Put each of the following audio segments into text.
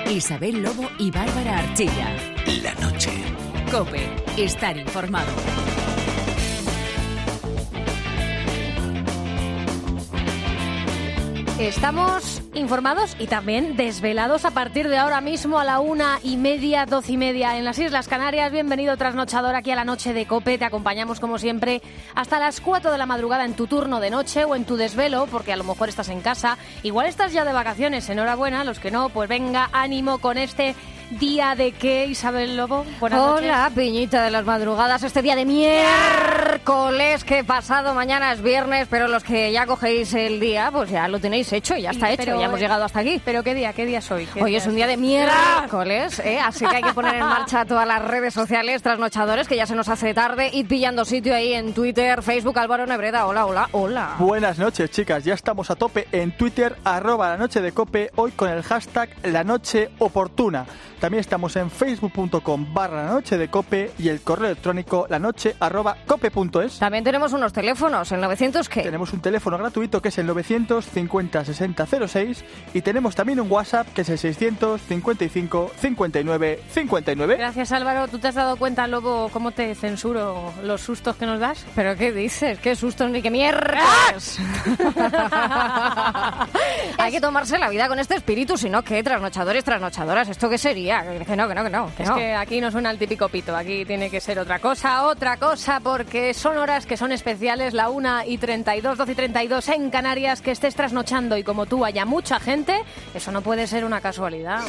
Isabel Lobo y Bárbara Archilla. La noche. COPE. Estar informado. Estamos informados y también desvelados a partir de ahora mismo a la 1:30, 12:30 en las Islas Canarias. Bienvenido trasnochador aquí a la noche de COPE. Te acompañamos como siempre hasta las 4 de la madrugada en tu turno de noche o en tu desvelo, porque a lo mejor estás en casa. Igual estás ya de vacaciones, enhorabuena. Los que no, pues venga, ánimo con este día de qué, Isabel Lobo. Buenas noches. Hola, piñita de las madrugadas. Este día de miércoles, que pasado mañana es viernes, pero los que ya cogéis el día, pues ya lo tenéis hecho, ya está hecho, ya hemos llegado hasta aquí. ¿Pero qué día es hoy? Hoy es un día de miércoles, así que hay que poner en marcha todas las redes sociales trasnochadores, que ya se nos hace tarde. Id pillando sitio ahí en Twitter, Facebook. Álvaro Nebreda, hola. Buenas noches, chicas. Ya estamos a tope en Twitter, @lanochedecope, hoy con el hashtag LaNocheOportuna. También estamos en facebook.com/lanochedecope y el correo electrónico lanoche@cope.es. También tenemos unos teléfonos, el 900 ¿qué? Tenemos un teléfono gratuito que es el 950 60 06 y tenemos también un WhatsApp que es el 655 59 59. Gracias, Álvaro. ¿Tú te has dado cuenta, Lobo, cómo te censuro los sustos que nos das? ¿Pero qué dices? ¿Qué sustos ni qué miércoles? Hay que tomarse la vida con este espíritu, si no, ¿qué? Trasnochadores, trasnochadoras, ¿esto qué sería? Que no. Es que aquí no suena el típico pito, aquí tiene que ser otra cosa, porque son horas que son especiales, la 1:32, 12:32 en Canarias, que estés trasnochando y como tú haya mucha gente, eso no puede ser una casualidad.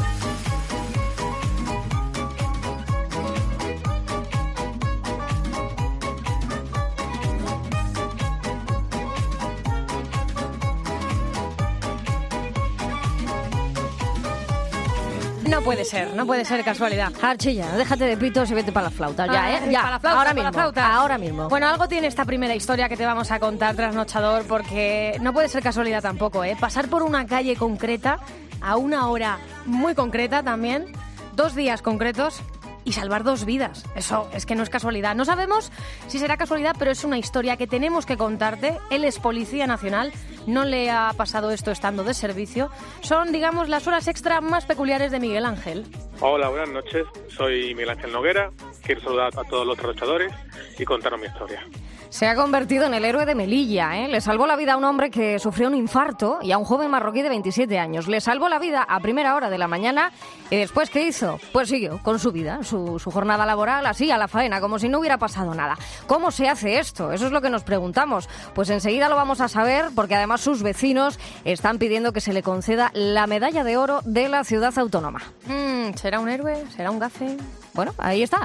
No puede ser casualidad. Archilla, déjate de pitos y vete para la flauta. Ya. Para la flauta, ahora mismo. Bueno, algo tiene esta primera historia que te vamos a contar, trasnochador, porque no puede ser casualidad tampoco, ¿eh? Pasar por una calle concreta a una hora muy concreta también, 2 días concretos y salvar 2 vidas. Eso es que no es casualidad. No sabemos si será casualidad, pero es una historia que tenemos que contarte. Él es Policía Nacional, no le ha pasado esto estando de servicio. Son, digamos, las horas extra más peculiares de Miguel Ángel. Hola, buenas noches. Soy Miguel Ángel Noguera. Quiero saludar a todos los trasnochadores y contaros mi historia. Se ha convertido en el héroe de Melilla, ¿eh? Le salvó la vida a un hombre que sufrió un infarto y a un joven marroquí de 27 años. Le salvó la vida a primera hora de la mañana y después, ¿qué hizo? Pues siguió con su vida, su jornada laboral, así a la faena, como si no hubiera pasado nada. ¿Cómo se hace esto? Eso es lo que nos preguntamos. Pues enseguida lo vamos a saber, porque además sus vecinos están pidiendo que se le conceda la medalla de oro de la ciudad autónoma. ¿Será un héroe? ¿Será un gafe? Bueno, ahí está.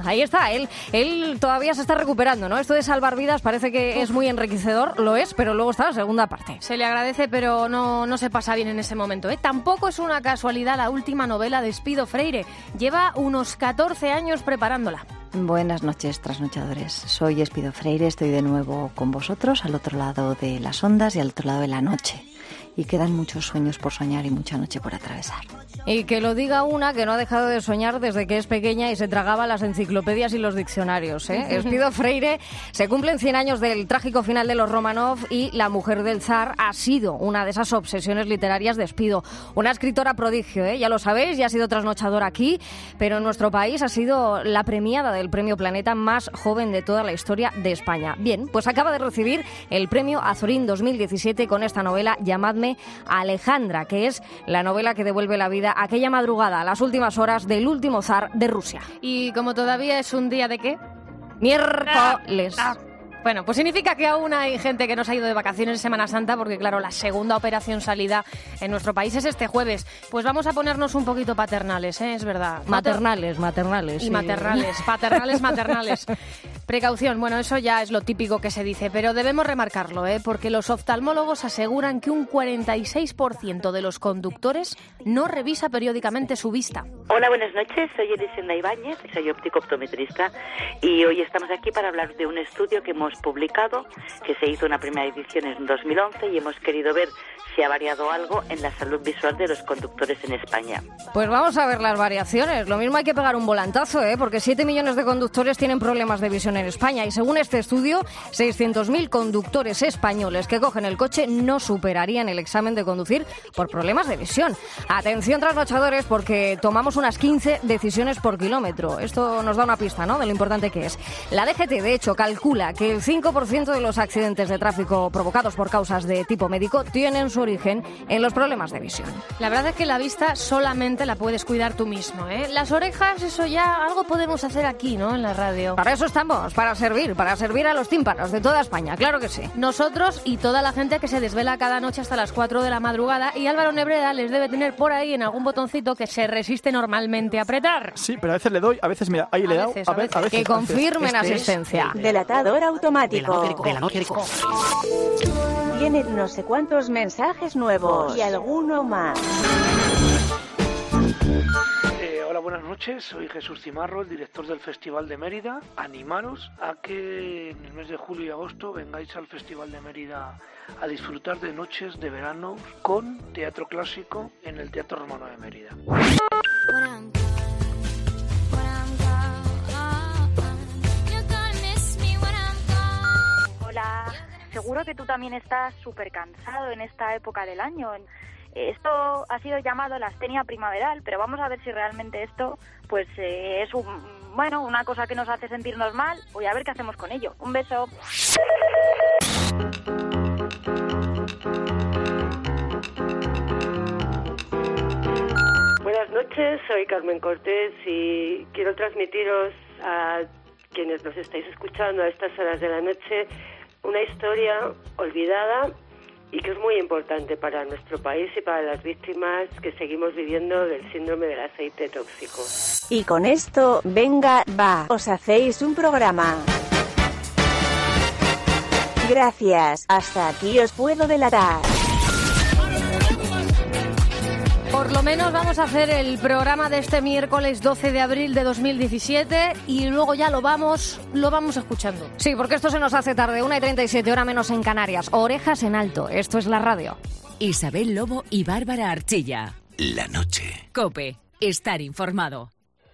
Él todavía se está recuperando, ¿no? Esto de salvar vidas parece que es muy enriquecedor, lo es, pero luego está la segunda parte. Se le agradece, pero no se pasa bien en ese momento, ¿eh? Tampoco es una casualidad la última novela de Espido Freire. Lleva unos 14 años preparándola. Buenas noches, trasnochadores. Soy Espido Freire, estoy de nuevo con vosotros, al otro lado de las ondas y al otro lado de la noche. Y quedan muchos sueños por soñar y mucha noche por atravesar. Y que lo diga una que no ha dejado de soñar desde que es pequeña y se tragaba las enciclopedias y los diccionarios, ¿eh? Espido Freire, se cumplen 100 años del trágico final de los Romanov y La mujer del zar ha sido una de esas obsesiones literarias de Espido. Una escritora prodigio, ¿eh? Ya lo sabéis, ya ha sido trasnochadora aquí, pero en nuestro país ha sido la premiada del Premio Planeta más joven de toda la historia de España. Bien, pues acaba de recibir el Premio Azorín 2017 con esta novela Llamadme Alejandra, que es la novela que devuelve la vida aquella madrugada, a las últimas horas del último zar de Rusia. Y como todavía es un día de ¿qué? Miércoles. Bueno, pues significa que aún hay gente que no se ha ido de vacaciones en Semana Santa, porque claro, la segunda operación salida en nuestro país es este jueves. Pues vamos a ponernos un poquito paternales, ¿eh? Es verdad. Maternales. Y sí. Paternales. Precaución, bueno, eso ya es lo típico que se dice, pero debemos remarcarlo, porque los oftalmólogos aseguran que un 46% de los conductores no revisa periódicamente su vista. Hola, buenas noches, soy Elisenda Ibáñez, soy óptico-optometrista y hoy estamos aquí para hablar de un estudio que hemos publicado, que se hizo una primera edición en 2011 y hemos querido ver si ha variado algo en la salud visual de los conductores en España. Pues vamos a ver las variaciones. Lo mismo hay que pegar un volantazo, porque 7 millones de conductores tienen problemas de visión visión en España y según este estudio, 600.000 conductores españoles que cogen el coche no superarían el examen de conducir por problemas de visión. Atención, trasnochadores, porque tomamos unas 15 decisiones por kilómetro. Esto nos da una pista, ¿no?, de lo importante que es. La DGT, de hecho, calcula que el 5% de los accidentes de tráfico provocados por causas de tipo médico tienen su origen en los problemas de visión. La verdad es que la vista solamente la puedes cuidar tú mismo, ¿eh? Las orejas, eso ya algo podemos hacer aquí, ¿no?, en la radio. Para eso estamos, para servir a los tímpanos de toda España, claro que sí. Nosotros y toda la gente que se desvela cada noche hasta las 4 de la madrugada, y Álvaro Nebreda les debe tener por ahí en algún botoncito que se resiste normalmente a apretar. Sí, pero a veces le doy, a veces, mira, ahí le he dado, a veces. Que confirmen asistencia. Delatador automático. Tienen no sé cuántos mensajes nuevos y alguno más. Hola, buenas noches, soy Jesús Cimarro, el director del Festival de Mérida. Animaros a que en el mes de julio y agosto vengáis al Festival de Mérida a disfrutar de noches de verano con teatro clásico en el Teatro Romano de Mérida. Hola, seguro que tú también estás súper cansado en esta época del año. Esto ha sido llamado la astenia primaveral, pero vamos a ver si realmente esto pues es una cosa que nos hace sentirnos mal, y a ver qué hacemos con ello. Un beso. Buenas noches, soy Carmen Cortés y quiero transmitiros a quienes nos estáis escuchando a estas horas de la noche una historia olvidada y que es muy importante para nuestro país y para las víctimas que seguimos viviendo del síndrome del aceite tóxico. Y con esto, venga, va, os hacéis un programa. Gracias, hasta aquí os puedo delatar. Por lo menos vamos a hacer el programa de este miércoles 12 de abril de 2017 y luego ya lo vamos escuchando. Sí, porque esto se nos hace tarde, 1:37, hora menos en Canarias. Orejas en alto, esto es la radio. Isabel Lobo y Bárbara Archilla. La noche. COPE, estar informado.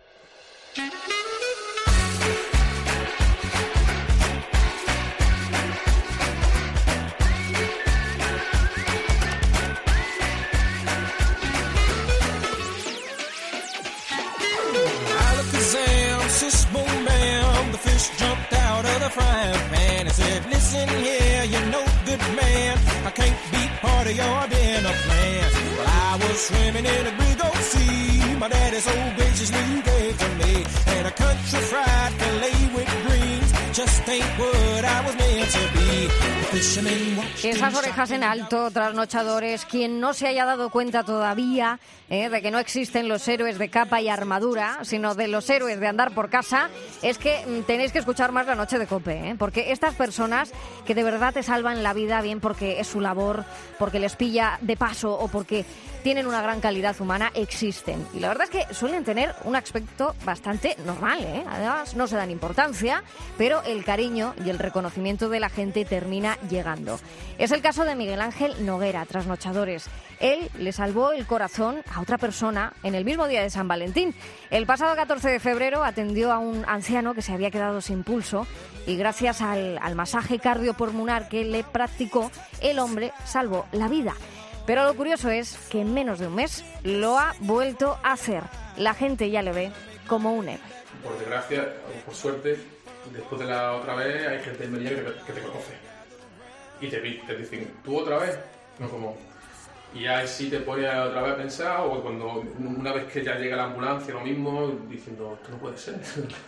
Frying pan and said, listen here, you no good man, I can't be part of your dinner plans. Well, I was swimming in a big old sea, my daddy so graciously gave to me, and a country fried fillet with greens just ain't what I was meant to be. Esas orejas en alto, trasnochadores, quien no se haya dado cuenta todavía de que no existen los héroes de capa y armadura, sino de los héroes de andar por casa, es que tenéis que escuchar más La Noche de COPE, porque estas personas que de verdad te salvan la vida, bien porque es su labor, porque les pilla de paso o porque tienen una gran calidad humana, existen. Y la verdad es que suelen tener un aspecto bastante normal, Además, no se dan importancia, pero el cariño y el reconocimiento de la gente termina llegando. Es el caso de Miguel Ángel Noguera, trasnochadores. Él le salvó el corazón a otra persona en el mismo día de San Valentín. El pasado 14 de febrero atendió a un anciano que se había quedado sin pulso y gracias al masaje cardiopulmonar que le practicó, el hombre salvó la vida. Pero lo curioso es que en menos de un mes lo ha vuelto a hacer. La gente ya le ve como un héroe. Por desgracia, o por suerte, después de la otra vez hay gente en Melilla que te conoce. Y te dicen, ¿tú otra vez? No, como... Y ya sí te pones otra vez a pensar, o cuando una vez que ya llega la ambulancia, lo mismo, diciendo, esto no puede ser.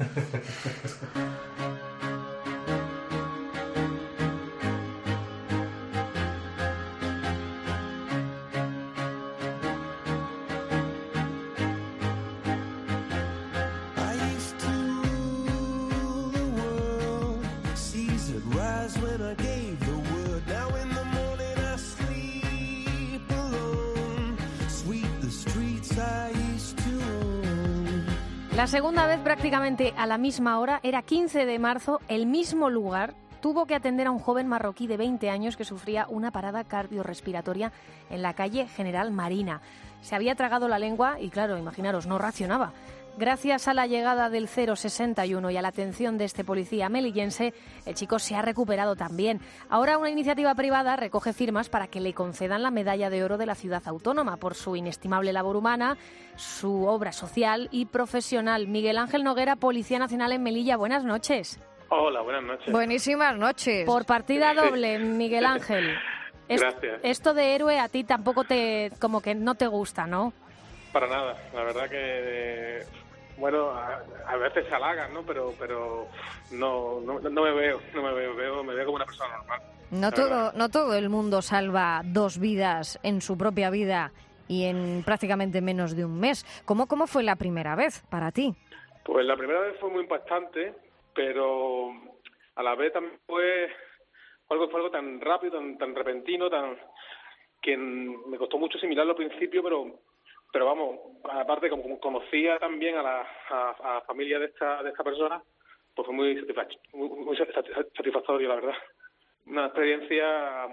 La segunda vez, prácticamente a la misma hora, era 15 de marzo, el mismo lugar, tuvo que atender a un joven marroquí de 20 años que sufría una parada cardiorrespiratoria en la calle General Marina. Se había tragado la lengua y, claro, imaginaros, no racionaba. Gracias a la llegada del 061 y a la atención de este policía melillense, el chico se ha recuperado también. Ahora una iniciativa privada recoge firmas para que le concedan la medalla de oro de la ciudad autónoma por su inestimable labor humana, su obra social y profesional. Miguel Ángel Noguera, Policía Nacional en Melilla, buenas noches. Hola, buenas noches. Buenísimas noches. Por partida doble, Miguel Ángel. Gracias. Esto de héroe a ti tampoco como que no te gusta, ¿no? Para nada, la verdad que, bueno, a veces se halagan, ¿no? Pero no me veo como una persona normal. No todo el mundo salva 2 vidas en su propia vida y en prácticamente menos de un mes. ¿Cómo fue la primera vez para ti? Pues la primera vez fue muy impactante, pero a la vez también fue algo tan rápido, tan repentino, que me costó mucho asimilarlo al principio, pero vamos, aparte como conocía también a la familia de esta persona, pues fue muy satisfactorio, la verdad. Una experiencia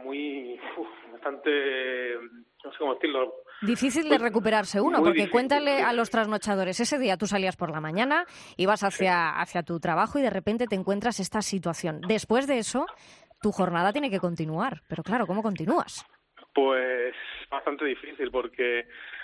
bastante, no sé cómo decirlo. Difícil de recuperarse uno, porque difícil. Cuéntale a los trasnochadores, ese día tú salías por la mañana, ibas hacia tu trabajo y de repente te encuentras esta situación. Después de eso, tu jornada tiene que continuar, pero claro, ¿cómo continúas? Pues bastante difícil, porque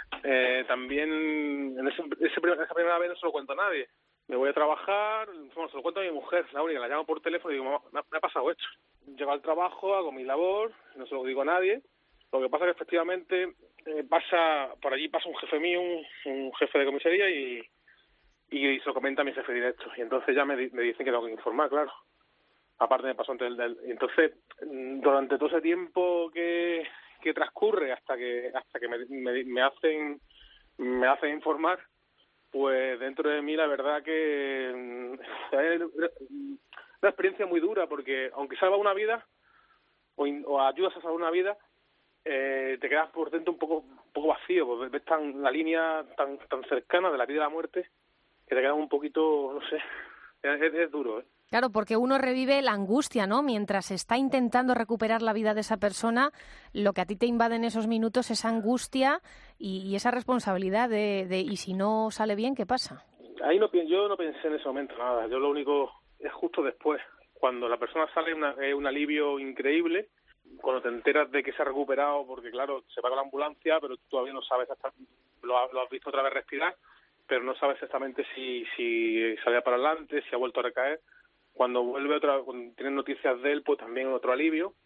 también en esa primera vez no se lo cuento a nadie. Me voy a trabajar, se lo cuento a mi mujer, la única, la llamo por teléfono y digo, me ha pasado esto. Llego al trabajo, hago mi labor, no se lo digo a nadie. Lo que pasa es que efectivamente por allí pasa un jefe mío, un jefe de comisaría y se lo comenta a mi jefe directo. Y entonces ya me dicen que tengo que informar, claro. Aparte me pasó antes entonces, durante todo ese tiempo que transcurre hasta que me hacen informar, pues dentro de mí la verdad que es una experiencia muy dura, porque aunque salva una vida o ayudas a salvar una vida, te quedas por dentro un poco vacío, porque ves la línea tan cercana de la vida y la muerte que te quedas un poquito, no sé, es duro, ¿eh? Claro, porque uno revive la angustia, ¿no? Mientras está intentando recuperar la vida de esa persona, lo que a ti te invade en esos minutos es angustia y esa responsabilidad de ¿y si no sale bien, qué pasa? Ahí yo no pensé en ese momento nada. Yo lo único es justo después, cuando la persona sale, es un alivio increíble, cuando te enteras de que se ha recuperado, porque claro, se va con la ambulancia, pero tú todavía no sabes, lo has visto otra vez respirar, pero no sabes exactamente si sale para adelante, si ha vuelto a recaer. Cuando cuando tienes noticias de él, pues también otro alivio,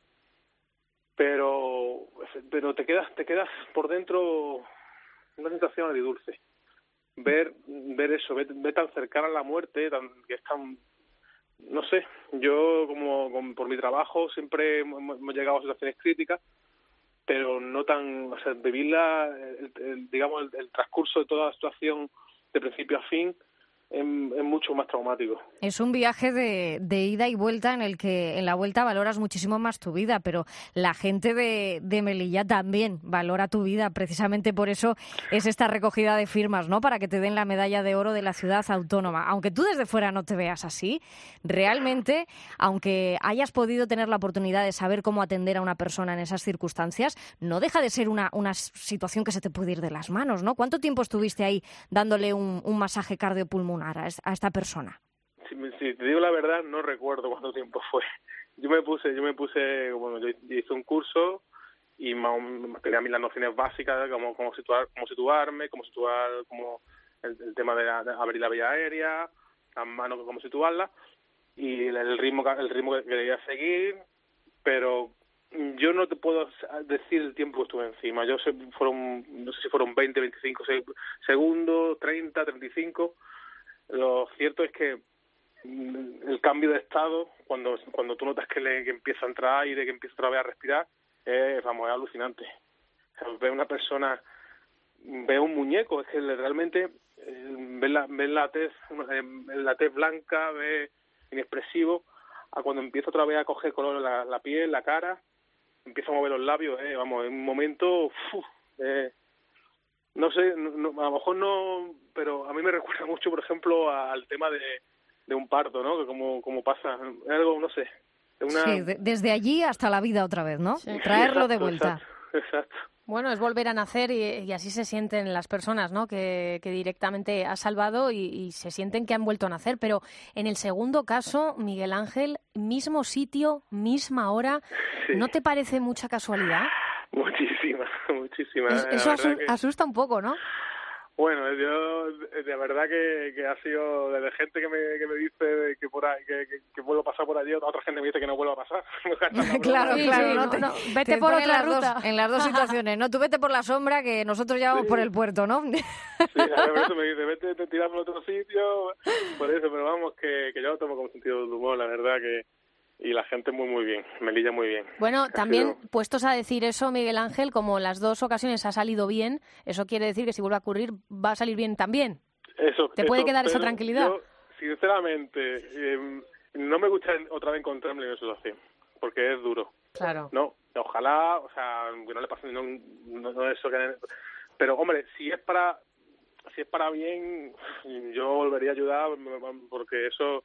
pero te quedas por dentro una sensación agridulce. Ver eso, ver tan cercana a la muerte, que es tan, no sé, yo por mi trabajo siempre hemos llegado a situaciones críticas, pero no tan, o sea, vivirla, el transcurso de toda la situación de principio a fin es mucho más traumático. Es un viaje de ida y vuelta en el que en la vuelta valoras muchísimo más tu vida, pero la gente de Melilla también valora tu vida. Precisamente por eso es esta recogida de firmas, ¿no? Para que te den la medalla de oro de la ciudad autónoma. Aunque tú desde fuera no te veas así, realmente, aunque hayas podido tener la oportunidad de saber cómo atender a una persona en esas circunstancias, no deja de ser una situación que se te puede ir de las manos, ¿no? ¿Cuánto tiempo estuviste ahí dándole un masaje cardiopulmonar a esta persona? Si te digo la verdad, no recuerdo cuánto tiempo fue. Yo me puse, bueno, yo hice un curso y tenía las nociones básicas, cómo situarme, cómo situar el tema de abrir la vía aérea, las manos, cómo situarlas, y el ritmo que quería seguir, pero yo no te puedo decir el tiempo que estuve encima. No sé si fueron 20, 25 segundos, 30, 35. Lo cierto es que el cambio de estado, cuando tú notas que empieza a entrar aire, que empieza otra vez a respirar, es alucinante. O sea, ve una persona, ve un muñeco, es que realmente ve la tez blanca, ve inexpresivo, a cuando empieza otra vez a coger color la piel, la cara, empieza a mover los labios, en un momento, no sé, a lo mejor no, pero a mí me recuerda mucho, por ejemplo, al tema de un parto, ¿no? Que como pasa, es algo, no sé. Sí, desde allí hasta la vida otra vez, ¿no? Sí. Traerlo de vuelta. exacto. Bueno, es volver a nacer y así se sienten las personas, ¿no? Que directamente has salvado y se sienten que han vuelto a nacer. Pero en el segundo caso, Miguel Ángel, mismo sitio, misma hora, Sí. ¿no te parece mucha casualidad? Muchísima. Eso La verdad que- asusta un poco, ¿no? Bueno, yo de verdad que ha sido desde gente que me dice que por ahí, que vuelvo a pasar por allí, otra gente me dice que no vuelvo a pasar. Claro, Sí, claro. sí, No, no, vete te por ponen otra las ruta. en las dos situaciones. No, tú vete por la sombra, que nosotros ya vamos por el puerto, ¿no? Sí, a veces me dice, vete, te tiramos a otro sitio, por eso, pero vamos, que yo lo tomo con sentido de humor, la verdad que... Y la gente muy bien, Melilla muy bien. Bueno, Ha también sido- puestos a decir eso, Miguel Ángel, como las dos ocasiones ha salido bien, eso quiere decir que si vuelve a ocurrir va a salir bien también. Eso, ¿Te puede quedar esa pero tranquilidad? Yo, sinceramente, no me gusta otra vez encontrarme en esa situación, porque es duro. Claro. No, ojalá, o sea, que no le pase, no eso que... Pero, hombre, si es para bien, yo volvería a ayudar, porque eso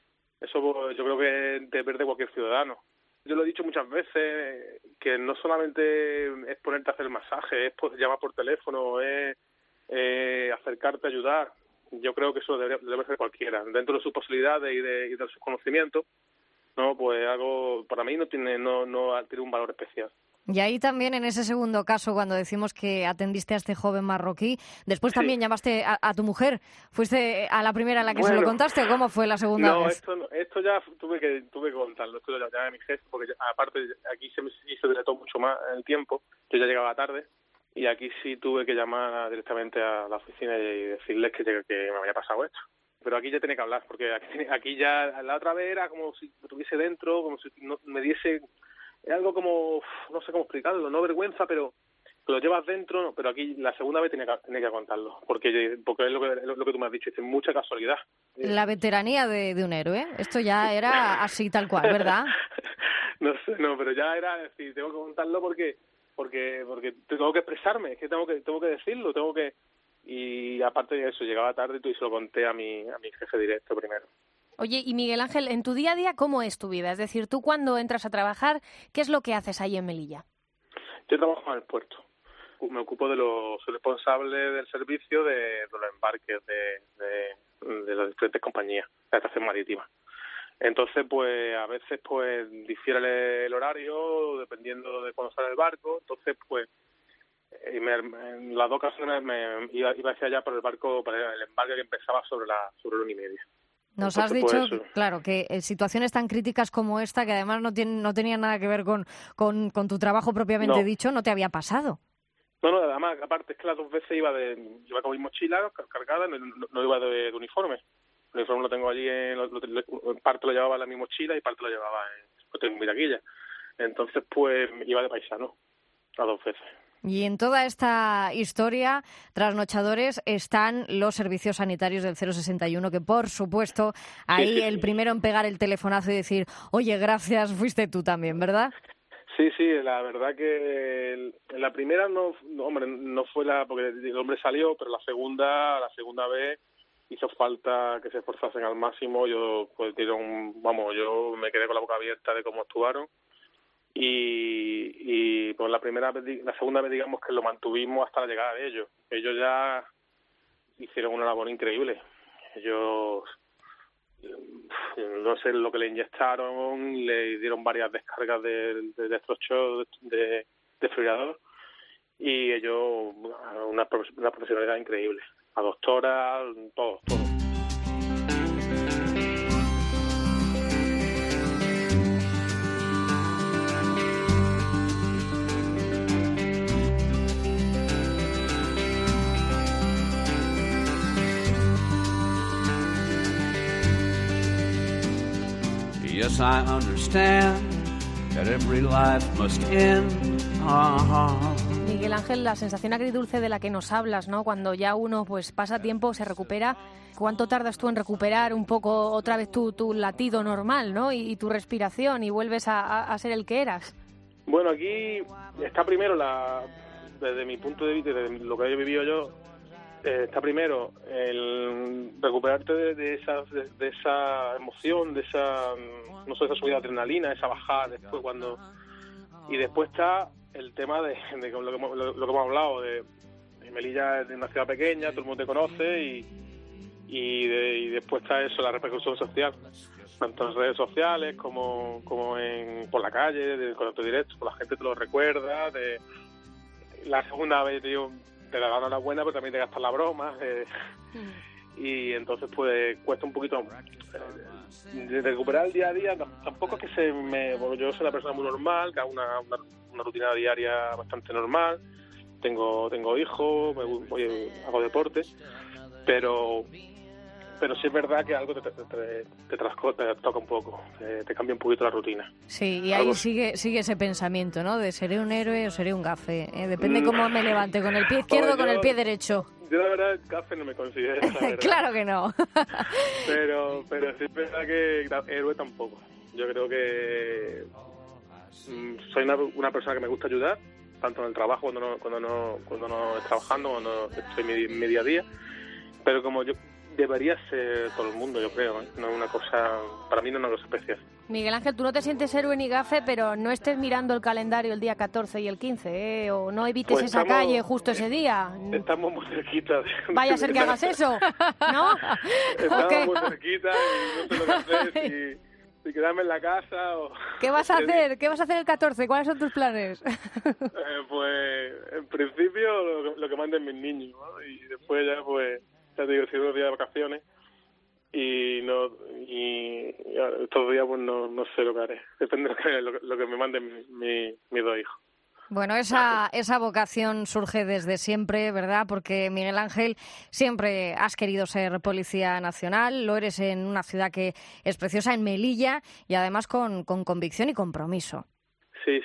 yo creo que es deber de cualquier ciudadano. Yo lo he dicho muchas veces, que no solamente es ponerte a hacer el masaje, es llamar por teléfono, es acercarte a ayudar. Yo creo que eso debe ser cualquiera, dentro de sus posibilidades y de sus conocimientos. No, pues algo para mí no tiene un valor especial. Y ahí también, en ese segundo caso, cuando decimos que atendiste a este joven marroquí, después también llamaste a tu mujer. ¿Fuiste a la primera a la que se lo contaste o cómo fue la segunda vez? Esto ya tuve que contarlo. Esto lo llamé a mi jefe, porque aparte aquí se dilató mucho más el tiempo. Yo ya llegaba tarde y aquí sí tuve que llamar directamente a la oficina y decirles que me había pasado esto. Pero aquí ya tenía que hablar, porque aquí ya la otra vez era como si lo tuviese dentro, como si no, me diese... Es algo como, no sé cómo explicarlo, no vergüenza, pero lo llevas dentro, ¿no? Pero aquí la segunda vez tenía que contarlo, porque es lo que tú me has dicho, es mucha casualidad. La veteranía de un héroe. Esto ya era así tal cual, ¿verdad? No sé, pero ya era decir, tengo que contarlo porque tengo que expresarme, es que tengo que decirlo, y aparte de eso, llegaba tarde y se lo conté a mi jefe directo primero. Oye, y Miguel Ángel, en tu día a día, ¿cómo es tu vida? Es decir, tú cuando entras a trabajar, ¿qué es lo que haces ahí en Melilla? Yo trabajo en el puerto. Me ocupo soy responsable del servicio de los embarques de las diferentes compañías de la estación marítima. Entonces, pues, a veces, pues, difiere el horario dependiendo de cuándo sale el barco. Entonces, pues, en las dos ocasiones me iba hacia allá por el barco, para el embarque que empezaba sobre la 1:30. Nos Entonces, has dicho, pues, claro, que situaciones tan críticas como esta, que además no tenían nada que ver con tu trabajo propiamente dicho, no te había pasado. No, además, aparte es que las dos veces iba con mi mochila cargada, no iba de uniforme. El uniforme lo tengo allí, parte lo llevaba en mi mochila y parte lo llevaba en mi taquilla. Entonces, pues, iba de paisano las dos veces. Y en toda esta historia, trasnochadores, están los servicios sanitarios del 061, que por supuesto, ahí el primero en pegar el telefonazo y decir, oye, gracias, fuiste tú también, ¿verdad? Sí, la verdad que la primera no fue porque el hombre salió, pero la segunda vez hizo falta que se esforzasen al máximo. Yo me quedé con la boca abierta de cómo actuaron. Y pues la segunda vez digamos que lo mantuvimos hasta la llegada de ellos. Ellos ya hicieron una labor increíble. Ellos, no sé lo que le inyectaron, le dieron varias descargas de electrochoc, de desfibrilador, y ellos, una profesionalidad increíble. La doctora, todo. Yes, I understand that every life must end. Miguel Ángel, la sensación agridulce de la que nos hablas, ¿no? Cuando ya uno pues pasa tiempo, se recupera. ¿Cuánto tardas tú en recuperar un poco otra vez tu latido normal, ¿no? Y tu respiración y vuelves a ser el que eras. Bueno, aquí está primero desde mi punto de vista, de lo que he vivido yo, está primero el recuperarte de esa emoción, de esa subida de adrenalina, esa bajada después y después está el tema de lo que hemos hablado, de Melilla es una ciudad pequeña, todo el mundo te conoce y después está eso, la repercusión social, tanto en redes sociales como por la calle, de contacto directo, la gente te lo recuerda, la segunda vez te da la enhorabuena, pero también te gastas la broma, y entonces pues cuesta un poquito de recuperar el día a día. Tampoco es que yo soy una persona muy normal, que hago una rutina diaria bastante normal, tengo hijos, hago deporte, pero sí es verdad que algo te toca un poco, te cambia un poquito la rutina. Sí, y ahí sigue ese pensamiento, ¿no? De seré un héroe o seré un gafe. Depende cómo me levante, con el pie izquierdo o con el pie derecho. Yo la verdad gafe no me considero, la verdad. Claro que no. pero sí es verdad que héroe tampoco. Yo creo que soy una persona que me gusta ayudar, tanto en el trabajo cuando no estoy trabajando, cuando estoy en mi día a día, pero como yo debería ser todo el mundo, yo creo, ¿eh? No es una cosa, para mí no es una cosa especial. Miguel Ángel, tú no te sientes héroe ni gafe, pero no estés mirando el calendario el día 14 y el 15, ¿eh? O no evites pues esa calle justo ese día. Estamos muy cerquita. Vaya a ser que hagas eso, ¿no? Estamos muy cerquita y no sé lo que hacer, si quedarme en la casa o... ¿Qué vas a hacer? ¿Qué vas a hacer el 14? ¿Cuáles son tus planes? Pues, en principio, lo que manden mis niños, ¿no? Y después ya, pues... Ya te digo, si unos días de vacaciones y estos días pues no sé lo que haré. Depende de lo que me manden mis dos hijos. Bueno, esa vocación surge desde siempre, ¿verdad? Porque, Miguel Ángel, siempre has querido ser policía nacional, lo eres en una ciudad que es preciosa, en Melilla, y además con convicción y compromiso. Sí,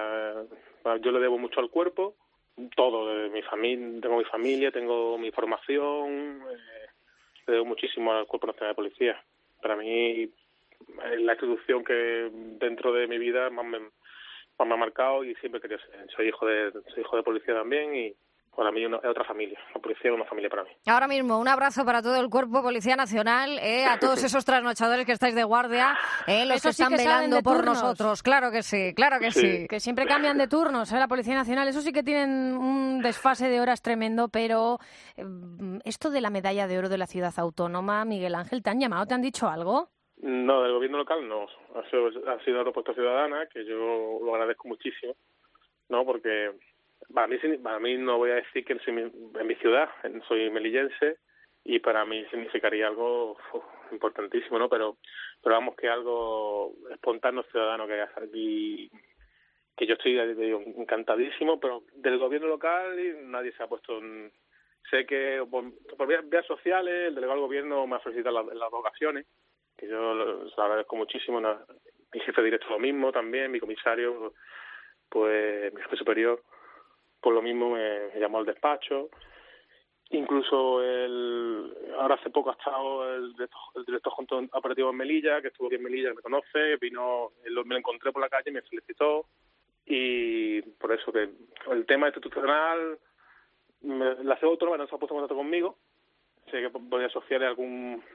yo le debo mucho al cuerpo. Todo, de mi familia, tengo mi formación, le debo muchísimo al Cuerpo Nacional de Policía. Para mí es la institución que dentro de mi vida más me ha marcado y siempre quería ser. Soy hijo de policía también y para mí es otra familia. La policía es una familia para mí. Ahora mismo, un abrazo para todo el Cuerpo Policía Nacional, a todos esos trasnochadores que estáis de guardia, los que están velando por nosotros. Claro que sí, claro que sí. Que siempre cambian de turnos, la Policía Nacional. Eso sí que tienen un desfase de horas tremendo, pero esto de la medalla de oro de la ciudad autónoma, Miguel Ángel, ¿te han llamado? ¿Te han dicho algo? No, del gobierno local no. Ha sido una propuesta ciudadana que yo lo agradezco muchísimo, ¿no? Porque... Para mí no voy a decir que en mi ciudad, soy melillense y para mí significaría algo importantísimo, ¿no? Pero vamos, que algo espontáneo ciudadano que y que yo estoy encantadísimo, pero del gobierno local nadie se ha puesto... Sé que por vías sociales el delegado del gobierno me ha solicitado las ocasiones, que yo lo agradezco muchísimo. Mi jefe directo lo mismo también, mi comisario, pues mi jefe superior, por lo mismo me llamó al despacho. Incluso ahora hace poco ha estado el director operativo en Melilla, que estuvo aquí en Melilla, que me conoce, me lo encontré por la calle, me felicitó, y por eso que el tema institucional, la ciudad autónoma no se ha puesto en contacto conmigo. Sé que podría asociarle algún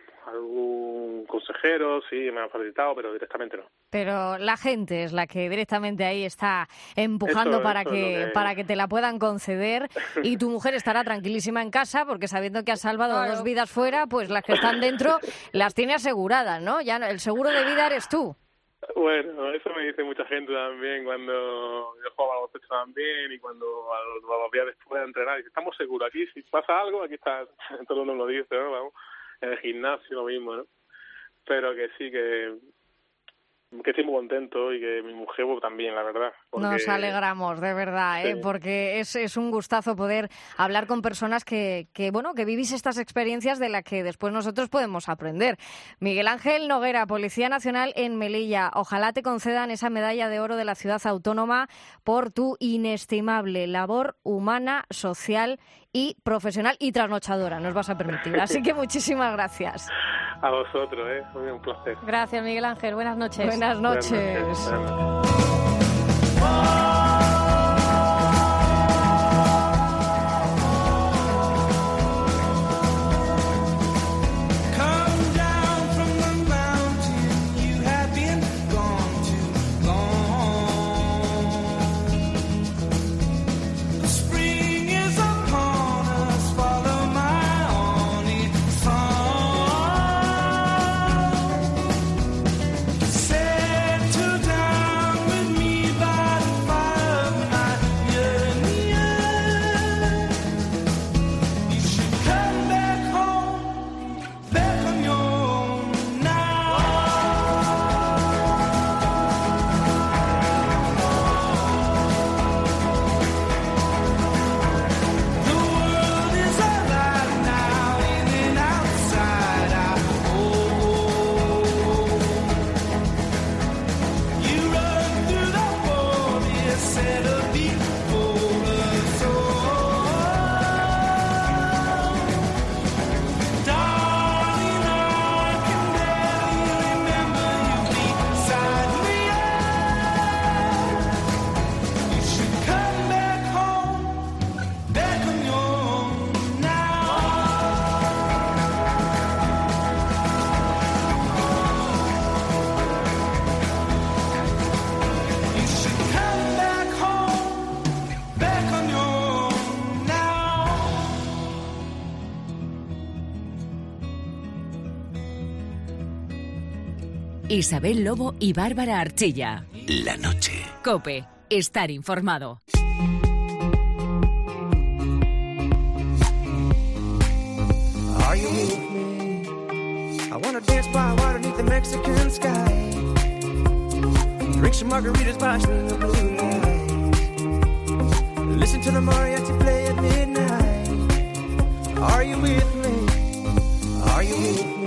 consejero, sí, me ha felicitado, pero directamente no. Pero la gente es la que directamente ahí está empujando para que te la puedan conceder, y tu mujer estará tranquilísima en casa porque sabiendo que has salvado dos vidas fuera, pues las que están dentro las tiene aseguradas, ¿no? Ya el seguro de vida eres tú. Bueno, eso me dice mucha gente también cuando yo jugaba a baloncesto también y cuando a los días después de entrenar, dice, estamos seguros, aquí si pasa algo, aquí está, todo el mundo lo dice, ¿no? Vamos, en el gimnasio lo mismo, ¿no? Pero que sí, que estoy muy contento y que mi mujer también, la verdad. Nos alegramos, de verdad, sí. Porque es un gustazo poder hablar con personas que vivís estas experiencias de las que después nosotros podemos aprender. Miguel Ángel Noguera, Policía Nacional en Melilla, ojalá te concedan esa medalla de oro de la ciudad autónoma por tu inestimable labor humana, social y profesional y trasnochadora, nos vas a permitir. Así que muchísimas gracias. A vosotros, un placer. Gracias, Miguel Ángel. Buenas noches. Buenas noches. Isabel Lobo y Bárbara Archilla. La noche. COPE. Estar informado. Are you with me? I wanna dance by water beneath the Mexican sky. Drink some margaritas by swing of blue lights. Listen to the mariachi play at midnight. Are you with me? Are you with me?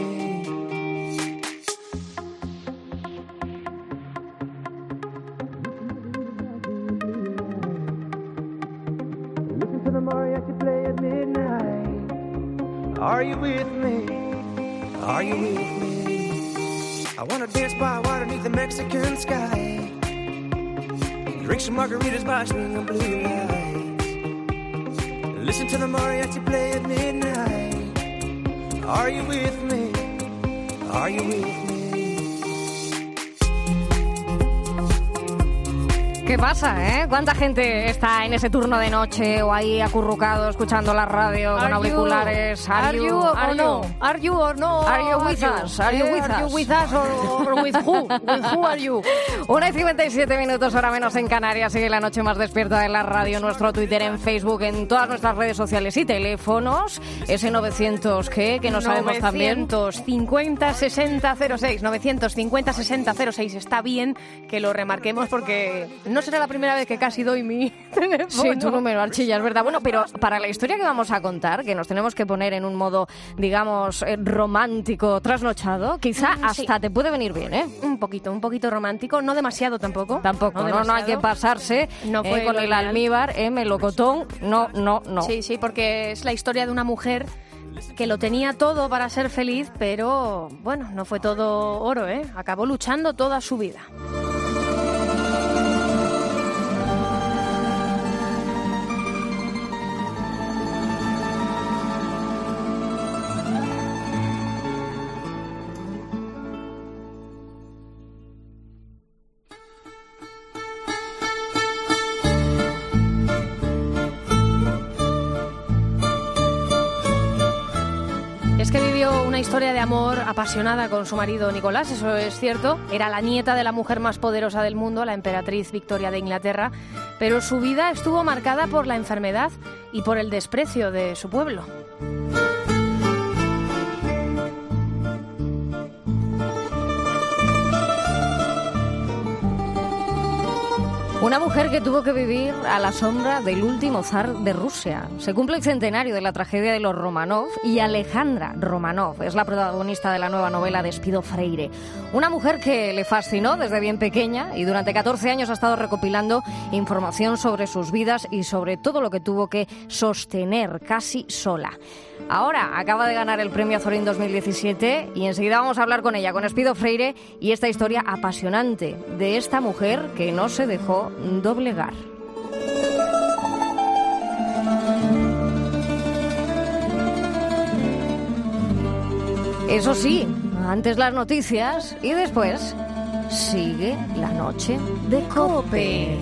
Listen to the mariachi play at midnight. Are you with me? Are you with me? I wanna dance by water beneath the Mexican sky. Drink some margaritas by swing of blue lights. Listen to the mariachi play at midnight. Are you with me? Are you with me? ¿Qué pasa, ¿Cuánta gente está en ese turno de noche o ahí acurrucado escuchando la radio con auriculares? Are you or no? Are you or no? Are you with us? Are you with us? Are you with us or with who? With who are you? 1:57, hora menos en Canarias. Sigue la noche más despierta de la radio. Nuestro Twitter, en Facebook, en todas nuestras redes sociales y teléfonos. Ese 900, ¿qué? Que no sabemos también. 950-6006. 950-6006. Está bien que lo remarquemos porque no será la primera vez que casi doy mi teléfono. Sí, tu número, Archilla, es verdad. Bueno, pero para la historia que vamos a contar, que nos tenemos que poner en un modo, digamos, romántico, trasnochado, quizá hasta te puede venir bien, ¿eh? Un poquito romántico, no demasiado tampoco. Tampoco, no hay que pasarse con el almíbar, melocotón, no. Sí, porque es la historia de una mujer que lo tenía todo para ser feliz, pero, bueno, no fue todo oro, Acabó luchando toda su vida. Es que vivió una historia de amor apasionada con su marido Nicolás, eso es cierto. Era la nieta de la mujer más poderosa del mundo, la emperatriz Victoria de Inglaterra, pero su vida estuvo marcada por la enfermedad y por el desprecio de su pueblo. Una mujer que tuvo que vivir a la sombra del último zar de Rusia. Se cumple el centenario de la tragedia de los Romanov y Alejandra Romanov es la protagonista de la nueva novela de Espido Freire. Una mujer que le fascinó desde bien pequeña y durante 14 años ha estado recopilando información sobre sus vidas y sobre todo lo que tuvo que sostener casi sola. Ahora acaba de ganar el premio Azorín 2017 y enseguida vamos a hablar con ella, con Espido Freire, y esta historia apasionante de esta mujer que no se dejó doblegar. Eso sí, antes las noticias y después sigue la noche de COPE.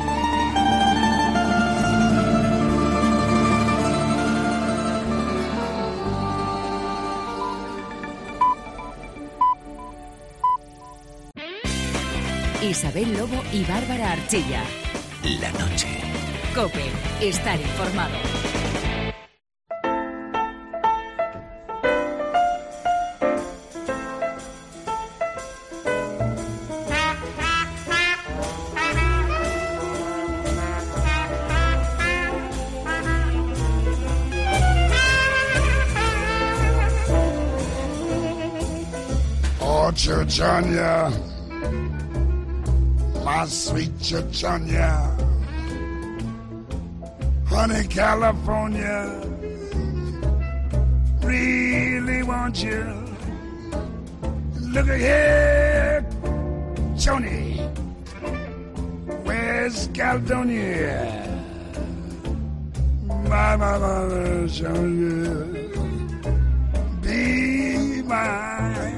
Isabel Lobo y Bárbara Archilla. La noche. COPE. Estar informado. Oh, Churchanya. My sweet Churchanya, honey, California, really want you. Look here, Johnny, where's Caledonia? My Johnny, be mine.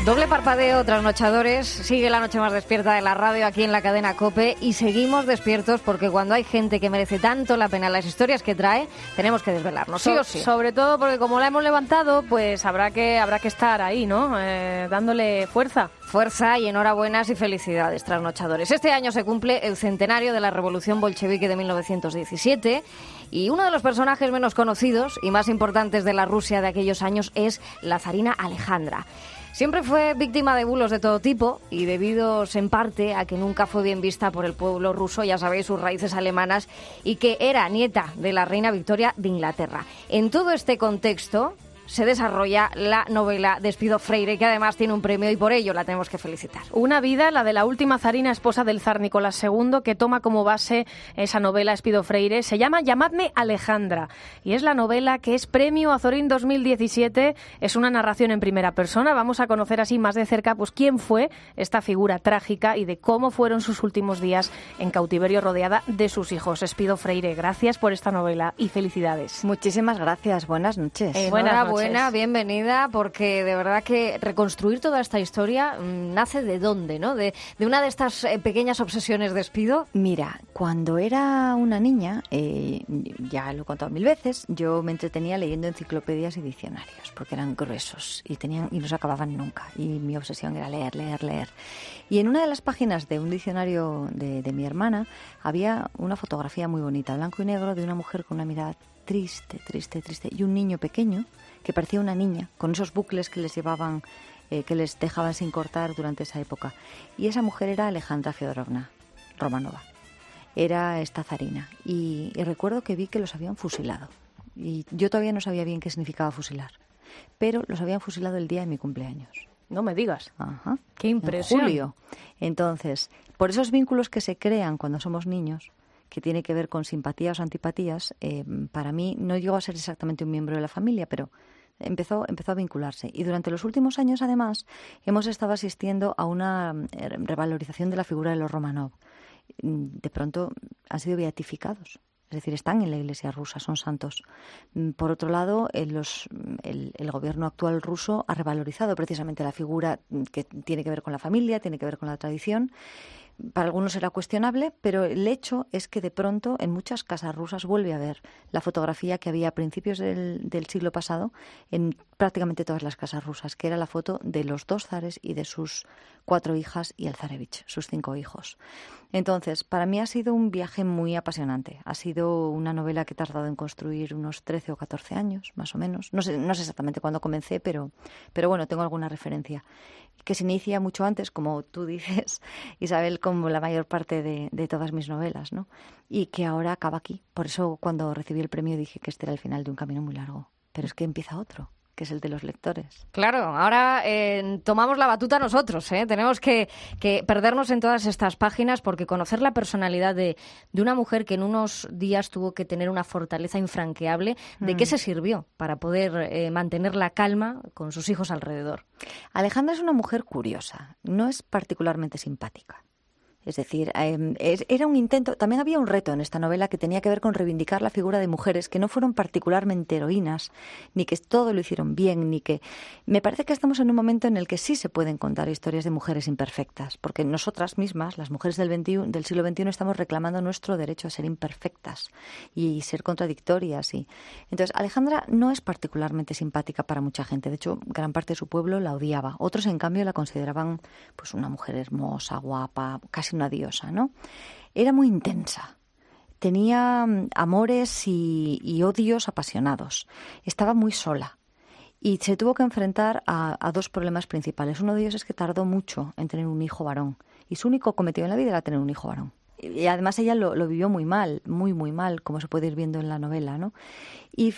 Doble parpadeo, trasnochadores. Sigue la noche más despierta de la radio aquí en la cadena COPE y seguimos despiertos porque cuando hay gente que merece tanto la pena las historias que trae, tenemos que desvelarnos, sí o sí. Sobre todo porque como la hemos levantado, pues habrá que estar ahí, ¿no? Dándole fuerza. Fuerza y enhorabuenas y felicidades, trasnochadores. Este año se cumple el centenario de la Revolución Bolchevique de 1917 y uno de los personajes menos conocidos y más importantes de la Rusia de aquellos años es la zarina Alejandra. Siempre fue víctima de bulos de todo tipo y debidos en parte a que nunca fue bien vista por el pueblo ruso, ya sabéis, sus raíces alemanas, y que era nieta de la reina Victoria de Inglaterra. En todo este contexto se desarrolla la novela de Espido Freire, que además tiene un premio y por ello la tenemos que felicitar. Una vida, la de la última zarina esposa del zar Nicolás II, que toma como base esa novela Espido Freire. Se llama Llamadme Alejandra y es la novela que es premio Azorín 2017. Es una narración en primera persona. Vamos a conocer así más de cerca pues quién fue esta figura trágica y de cómo fueron sus últimos días en cautiverio rodeada de sus hijos. Espido Freire, gracias por esta novela y felicidades. Muchísimas gracias. Buenas noches. Buena, bienvenida, porque de verdad que reconstruir toda esta historia nace de dónde, ¿no? De una de estas pequeñas obsesiones de Espido. Mira, cuando era una niña, ya lo he contado 1000 veces, yo me entretenía leyendo enciclopedias y diccionarios, porque eran gruesos y no se acababan nunca. Y mi obsesión era leer, leer, leer. Y en una de las páginas de un diccionario de mi hermana había una fotografía muy bonita, blanco y negro, de una mujer con una mirada triste, triste, triste, y un niño pequeño que parecía una niña, con esos bucles que les llevaban, que les dejaban sin cortar durante esa época. Y esa mujer era Alejandra Feodorovna Romanova. Era esta zarina. Y recuerdo que vi que los habían fusilado. Y yo todavía no sabía bien qué significaba fusilar. Pero los habían fusilado el día de mi cumpleaños. No me digas. Ajá. ¡Qué impresión! En julio. Entonces, por esos vínculos que se crean cuando somos niños, que tiene que ver con simpatías o antipatías, para mí no llegó a ser exactamente un miembro de la familia, pero empezó a vincularse. Y durante los últimos años, además, hemos estado asistiendo a una revalorización de la figura de los Romanov. De pronto han sido beatificados. Es decir, están en la Iglesia rusa, son santos. Por otro lado, el gobierno actual ruso ha revalorizado precisamente la figura que tiene que ver con la familia, tiene que ver con la tradición. Para algunos era cuestionable, pero el hecho es que de pronto en muchas casas rusas vuelve a ver la fotografía que había a principios del siglo pasado en prácticamente todas las casas rusas, que era la foto de los 2 zares y de sus 4 hijas y el zarevich, sus 5 hijos. Entonces, para mí ha sido un viaje muy apasionante. Ha sido una novela que he tardado en construir unos 13 o 14 años, más o menos. No sé exactamente cuándo comencé, pero bueno, tengo alguna referencia. Que se inicia mucho antes, como tú dices, Isabel, como la mayor parte de todas mis novelas, ¿no? Y que ahora acaba aquí. Por eso, cuando recibí el premio, dije que este era el final de un camino muy largo. Pero es que empieza otro, que es el de los lectores. Claro, ahora tomamos la batuta nosotros, ¿eh? Tenemos que perdernos en todas estas páginas porque conocer la personalidad de una mujer que en unos días tuvo que tener una fortaleza infranqueable, ¿de qué se sirvió para poder mantener la calma con sus hijos alrededor? Alejandra es una mujer curiosa, no es particularmente simpática. Es decir, era un intento, también había un reto en esta novela que tenía que ver con reivindicar la figura de mujeres que no fueron particularmente heroínas, ni que todo lo hicieron bien, ni que... Me parece que estamos en un momento en el que sí se pueden contar historias de mujeres imperfectas, porque nosotras mismas, las mujeres del siglo XXI, estamos reclamando nuestro derecho a ser imperfectas y ser contradictorias. Entonces, Alejandra no es particularmente simpática para mucha gente. De hecho, gran parte de su pueblo la odiaba. Otros, en cambio, la consideraban pues una mujer hermosa, guapa, casi una diosa, ¿no? Era muy intensa. Tenía amores y odios apasionados. Estaba muy sola. Y se tuvo que enfrentar a 2 problemas principales. Uno de ellos es que tardó mucho en tener un hijo varón. Y su único cometido en la vida era tener un hijo varón. Y además ella lo vivió muy mal, muy, muy mal, como se puede ir viendo en la novela, ¿no? Y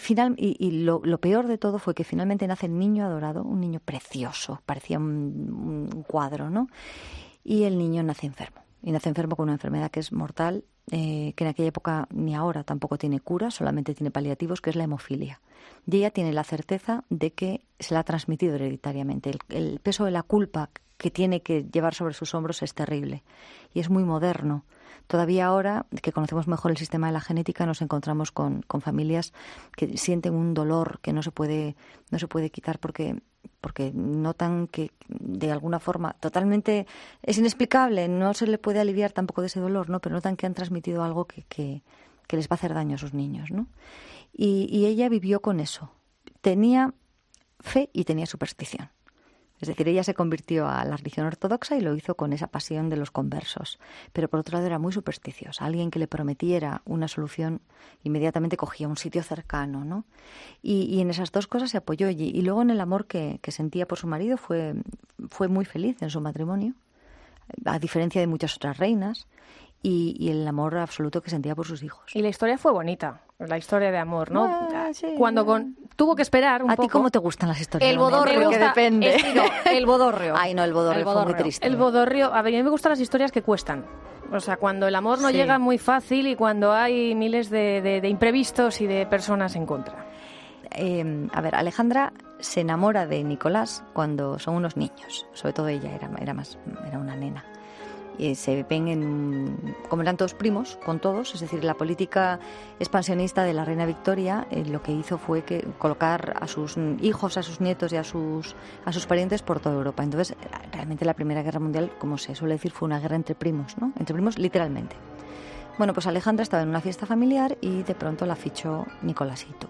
lo peor de todo fue que finalmente nace el niño adorado, un niño precioso, parecía un cuadro, ¿no? Y el niño nace enfermo. Y nace enfermo con una enfermedad que es mortal, que en aquella época ni ahora tampoco tiene cura, solamente tiene paliativos, que es la hemofilia. Y ella tiene la certeza de que se la ha transmitido hereditariamente. El peso de la culpa que tiene que llevar sobre sus hombros es terrible. Y es muy moderno. Todavía ahora, que conocemos mejor el sistema de la genética, nos encontramos con familias que sienten un dolor que no se puede quitar porque porque notan que de alguna forma totalmente es inexplicable, no se le puede aliviar tampoco de ese dolor, ¿no? Pero notan que han transmitido algo que les va a hacer daño a sus niños, ¿no? Y ella vivió con eso. Tenía fe y tenía superstición. Es decir, ella se convirtió a la religión ortodoxa y lo hizo con esa pasión de los conversos. Pero por otro lado era muy supersticiosa. Alguien que le prometiera una solución inmediatamente cogía un sitio cercano, ¿no? Y en esas dos cosas se apoyó allí. Y luego en el amor que sentía por su marido fue muy feliz en su matrimonio, a diferencia de muchas otras reinas. Y el amor absoluto que sentía por sus hijos. Y la historia fue bonita, la historia de amor, ¿no? Sí, cuando tuvo que esperar un poco. ¿A ti cómo te gustan las historias? El bodorrio. Que depende. El bodorrio. Ay, no, el bodorrio fue muy triste. El bodorrio, a ver, a mí me gustan las historias que cuestan. O sea, cuando el amor no llega muy fácil y cuando hay miles de imprevistos y de personas en contra. A ver, Alejandra se enamora de Nicolás cuando son unos niños. Sobre todo ella era una nena. Y se ven como eran todos primos, con todos, es decir, la política expansionista de la reina Victoria lo que hizo fue que colocar a sus hijos, a sus nietos y a sus parientes por toda Europa. Entonces, realmente la Primera Guerra Mundial, como se suele decir, fue una guerra entre primos, ¿no? Entre primos, literalmente. Bueno, pues Alejandra estaba en una fiesta familiar y de pronto la fichó Nicolásito,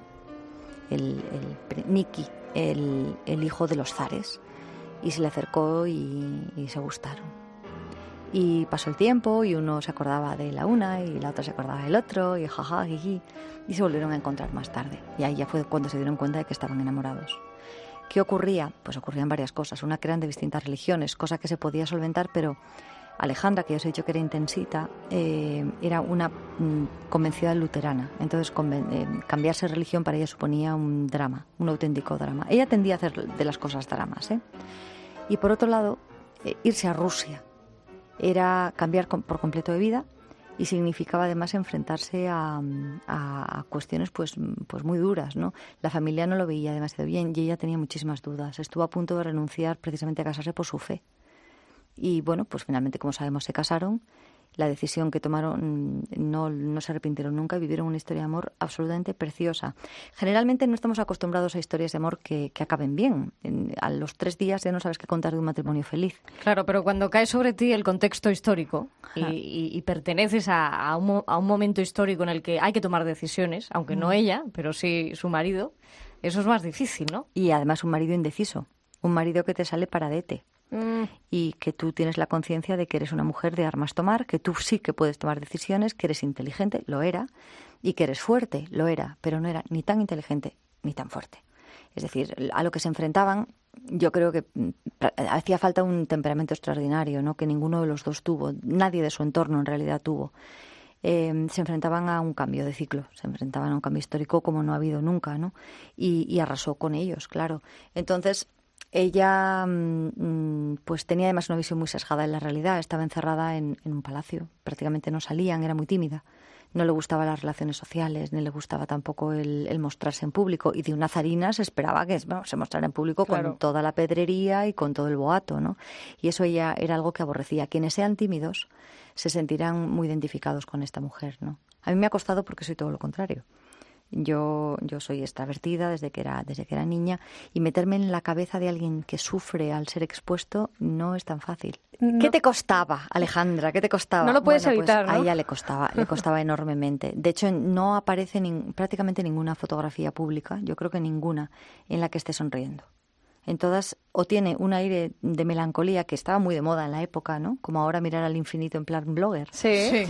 Niki, el hijo de los zares, y se le acercó y se gustaron. Y pasó el tiempo y uno se acordaba de la una y la otra se acordaba del otro y jaja, jiji, y se volvieron a encontrar más tarde. Y ahí ya fue cuando se dieron cuenta de que estaban enamorados. ¿Qué ocurría? Pues ocurrían varias cosas. Una que eran de distintas religiones, cosa que se podía solventar, pero Alejandra, que ya os he dicho que era intensita, era una convencida luterana. Entonces cambiarse de religión para ella suponía un drama, un auténtico drama. Ella tendía a hacer de las cosas dramas, ¿eh? Y por otro lado, irse a Rusia era cambiar por completo de vida y significaba además enfrentarse a cuestiones pues muy duras, ¿no? La familia no lo veía demasiado bien y ella tenía muchísimas dudas. Estuvo a punto de renunciar precisamente a casarse por su fe. Y bueno, pues finalmente, como sabemos, se casaron. La decisión que tomaron no se arrepintieron nunca y vivieron una historia de amor absolutamente preciosa. Generalmente no estamos acostumbrados a historias de amor que acaben bien. A los 3 días ya no sabes qué contar de un matrimonio feliz. Claro, pero cuando cae sobre ti el contexto histórico y perteneces a un momento histórico en el que hay que tomar decisiones, aunque no ella, pero sí su marido, eso es más difícil, ¿no? Y además un marido indeciso, un marido que te sale paradete. Y que tú tienes la conciencia de que eres una mujer de armas tomar, que tú sí que puedes tomar decisiones, que eres inteligente, lo era, y que eres fuerte, lo era, pero no era ni tan inteligente ni tan fuerte. Es decir, a lo que se enfrentaban, yo creo que hacía falta un temperamento extraordinario, ¿no? Que ninguno de los dos tuvo, nadie de su entorno en realidad tuvo. Se enfrentaban a un cambio de ciclo, se enfrentaban a un cambio histórico como no ha habido nunca, ¿no? Y arrasó con ellos, claro. Entonces, ella pues tenía además una visión muy sesgada de la realidad. Estaba encerrada en un palacio, prácticamente no salían, era muy tímida. No le gustaban las relaciones sociales, ni le gustaba tampoco el mostrarse en público. Y de una zarina se esperaba que se mostrara en público con toda la pedrería y con todo el boato, ¿no? Y eso ella era algo que aborrecía. Quienes sean tímidos se sentirán muy identificados con esta mujer, ¿no? A mí me ha costado porque soy todo lo contrario. Yo soy extravertida desde que era niña y meterme en la cabeza de alguien que sufre al ser expuesto no es tan fácil. No. ¿Qué te costaba, Alejandra? ¿Qué te costaba? No lo puedes evitar, pues, ¿no? A ella le costaba enormemente. De hecho, no aparece prácticamente ninguna fotografía pública, yo creo que ninguna, en la que esté sonriendo. En todas, o tiene un aire de melancolía que estaba muy de moda en la época, ¿no? Como ahora mirar al infinito en plan blogger. Sí.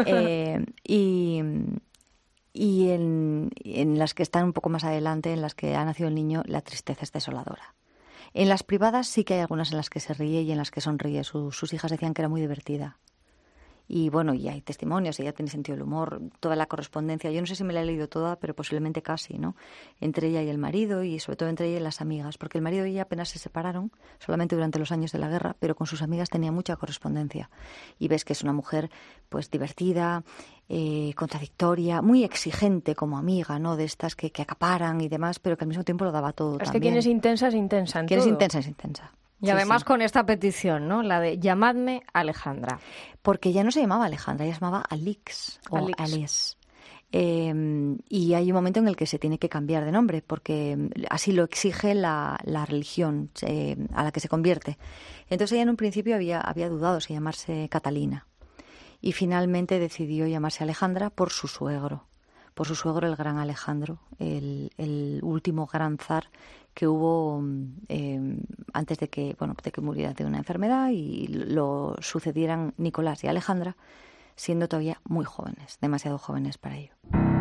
Y en las que están un poco más adelante, en las que ha nacido el niño, la tristeza es desoladora. En las privadas sí que hay algunas en las que se ríe y en las que sonríe. Sus hijas decían que era muy divertida. Y bueno, y hay testimonios, ella tiene sentido del humor, toda la correspondencia. Yo no sé si me la he leído toda, pero posiblemente casi, ¿no? Entre ella y el marido y sobre todo entre ella y las amigas. Porque el marido y ella apenas se separaron, solamente durante los años de la guerra, pero con sus amigas tenía mucha correspondencia. Y ves que es una mujer pues divertida, contradictoria, muy exigente como amiga, ¿no? De estas que acaparan y demás, pero que al mismo tiempo lo daba todo también. Es que quien es intensa es intensa en todo. Quien es intensa es intensa. Y además con esta petición, ¿no? La de llamadme Alejandra. Porque ya no se llamaba Alejandra, ella se llamaba Alix o Alice. Y hay un momento en el que se tiene que cambiar de nombre, porque así lo exige la religión a la que se convierte. Entonces ella en un principio había dudado si llamarse Catalina. Y finalmente decidió llamarse Alejandra por su suegro el gran Alejandro, el último gran zar que hubo antes de que muriera de una enfermedad y lo sucedieran Nicolás y Alejandra, siendo todavía muy jóvenes, demasiado jóvenes para ello.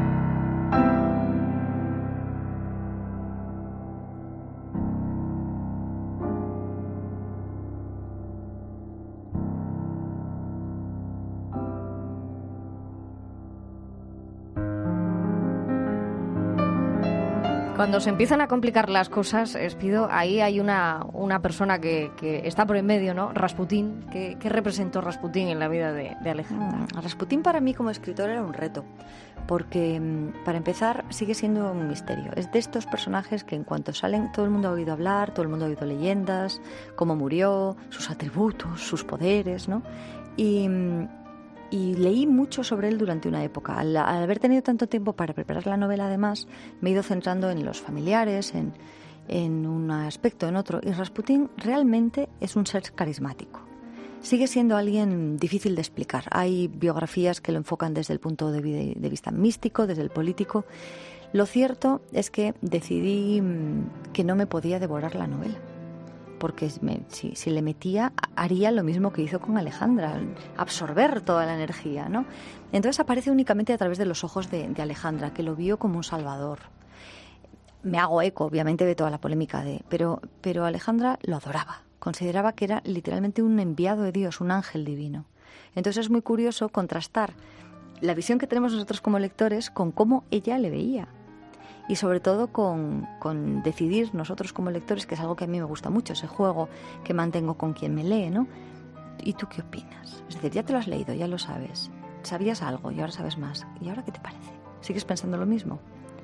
Cuando se empiezan a complicar las cosas, Espido, ahí hay una persona que está por en medio, ¿no? Rasputín. ¿Qué representó Rasputín en la vida de Alejandra? Rasputín para mí como escritor era un reto, porque para empezar sigue siendo un misterio. Es de estos personajes que en cuanto salen todo el mundo ha oído hablar, todo el mundo ha oído leyendas, cómo murió, sus atributos, sus poderes, ¿no? Y leí mucho sobre él durante una época. Al haber tenido tanto tiempo para preparar la novela, además, me he ido centrando en los familiares, en un aspecto, en otro. Y Rasputín realmente es un ser carismático. Sigue siendo alguien difícil de explicar. Hay biografías que lo enfocan desde el punto de vista místico, desde el político. Lo cierto es que decidí que no me podía devorar la novela, porque si le metía, haría lo mismo que hizo con Alejandra, absorber toda la energía, ¿no? Entonces aparece únicamente a través de los ojos de Alejandra, que lo vio como un salvador. Me hago eco, obviamente, de toda la polémica pero Alejandra lo adoraba, consideraba que era literalmente un enviado de Dios, un ángel divino. Entonces es muy curioso contrastar la visión que tenemos nosotros como lectores con cómo ella le veía. Y sobre todo con decidir nosotros como lectores, que es algo que a mí me gusta mucho, ese juego que mantengo con quien me lee, ¿no? ¿Y tú qué opinas? Es decir, ya te lo has leído, ya lo sabes, sabías algo y ahora sabes más. ¿Y ahora qué te parece? ¿Sigues pensando lo mismo?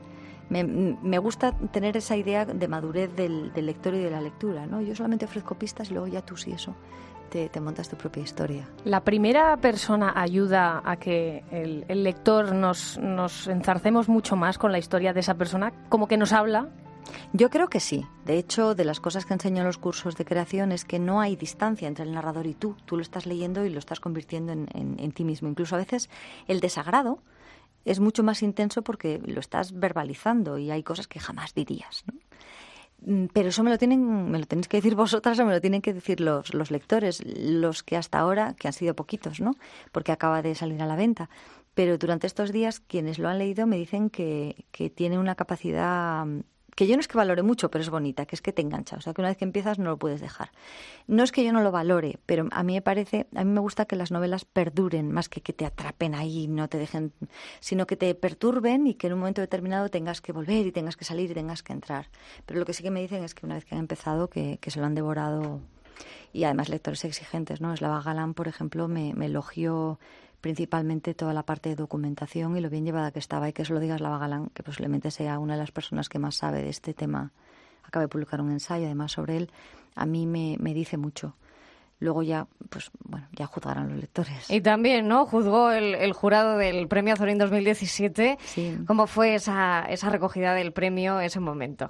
Me gusta tener esa idea de madurez del lector y de la lectura, ¿no? Yo solamente ofrezco pistas y luego ya tú sí eso. Te montas tu propia historia. ¿La primera persona ayuda a que el lector nos enzarcemos mucho más con la historia de esa persona? ¿Como que nos habla? Yo creo que sí. De hecho, de las cosas que enseño en los cursos de creación es que no hay distancia entre el narrador y tú. Tú lo estás leyendo y lo estás convirtiendo en ti mismo. Incluso a veces el desagrado es mucho más intenso porque lo estás verbalizando y hay cosas que jamás dirías, ¿no? Pero eso me lo tenéis que decir vosotras o me lo tienen que decir los lectores, los que hasta ahora, que han sido poquitos, ¿no? Porque acaba de salir a la venta. Pero durante estos días, quienes lo han leído me dicen que tiene una capacidad que yo no es que valore mucho, pero es bonita, que es que te engancha. O sea, que una vez que empiezas no lo puedes dejar. No es que yo no lo valore, pero a mí me gusta que las novelas perduren, más que te atrapen ahí, no te dejen, sino que te perturben y que en un momento determinado tengas que volver y tengas que salir y tengas que entrar. Pero lo que sí que me dicen es que una vez que han empezado, que se lo han devorado, y además lectores exigentes, ¿no? Slava Galán, por ejemplo, me elogió principalmente toda la parte de documentación y lo bien llevada que estaba, y que eso lo diga Slava Galán, que posiblemente sea una de las personas que más sabe de este tema. Acaba de publicar un ensayo además sobre él. A mí me dice mucho. Luego ya, pues bueno, ya juzgarán los lectores. Y también, ¿no? Juzgó el jurado del Premio Azorín 2017. Sí. ¿Cómo fue esa recogida del premio, ese momento?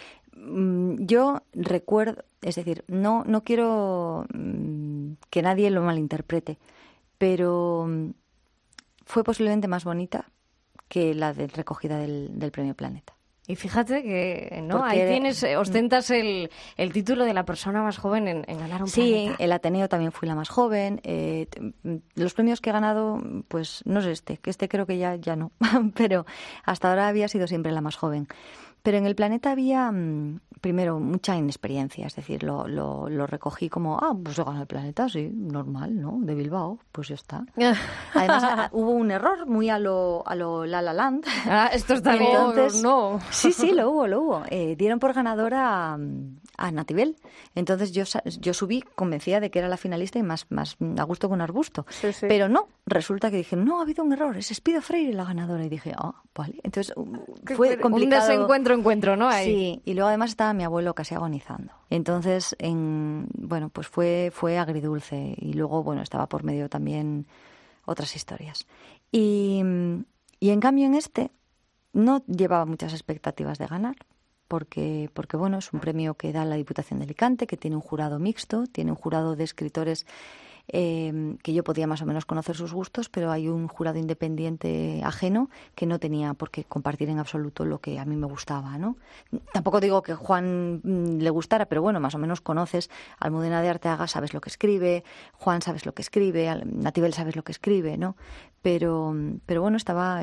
Yo recuerdo, es decir, no quiero que nadie lo malinterprete, pero fue posiblemente más bonita que la de recogida del Premio Planeta. Y fíjate que, ¿no? Ahí ostentas el título de la persona más joven en ganar un Planeta. Sí, el Ateneo también fui la más joven. Los premios que he ganado, pues no es que creo que ya no, pero hasta ahora había sido siempre la más joven. Pero en el Planeta había, primero, mucha inexperiencia, es decir, lo recogí como, pues he ganado el Planeta, sí, normal, ¿no? De Bilbao, pues ya está. Además, hubo un error muy a lo La La Land. Esto está bien. Entonces, no. Sí, lo hubo. Dieron por ganadora a Natibel. Entonces yo subí convencida de que era la finalista y más a gusto con arbusto. Sí. Pero no, resulta que dije, no, ha habido un error, es Espido Freire la ganadora. Y dije, vale. Entonces fue complicado. Un desencuentro, ¿no? Ahí. Sí, y luego además estaba mi abuelo casi agonizando. Entonces, pues fue agridulce. Y luego, estaba por medio también otras historias. Y Y en cambio en este no llevaba muchas expectativas de ganar, porque bueno, es un premio que da la Diputación de Alicante, que tiene un jurado mixto, tiene un jurado de escritores que yo podía más o menos conocer sus gustos, pero hay un jurado independiente ajeno que no tenía por qué compartir en absoluto lo que a mí me gustaba, ¿no? Tampoco digo que Juan le gustara, pero bueno, más o menos conoces a Almudena de Arteaga, sabes lo que escribe, Juan sabes lo que escribe, Natibel sabes lo que escribe, ¿no? Pero bueno,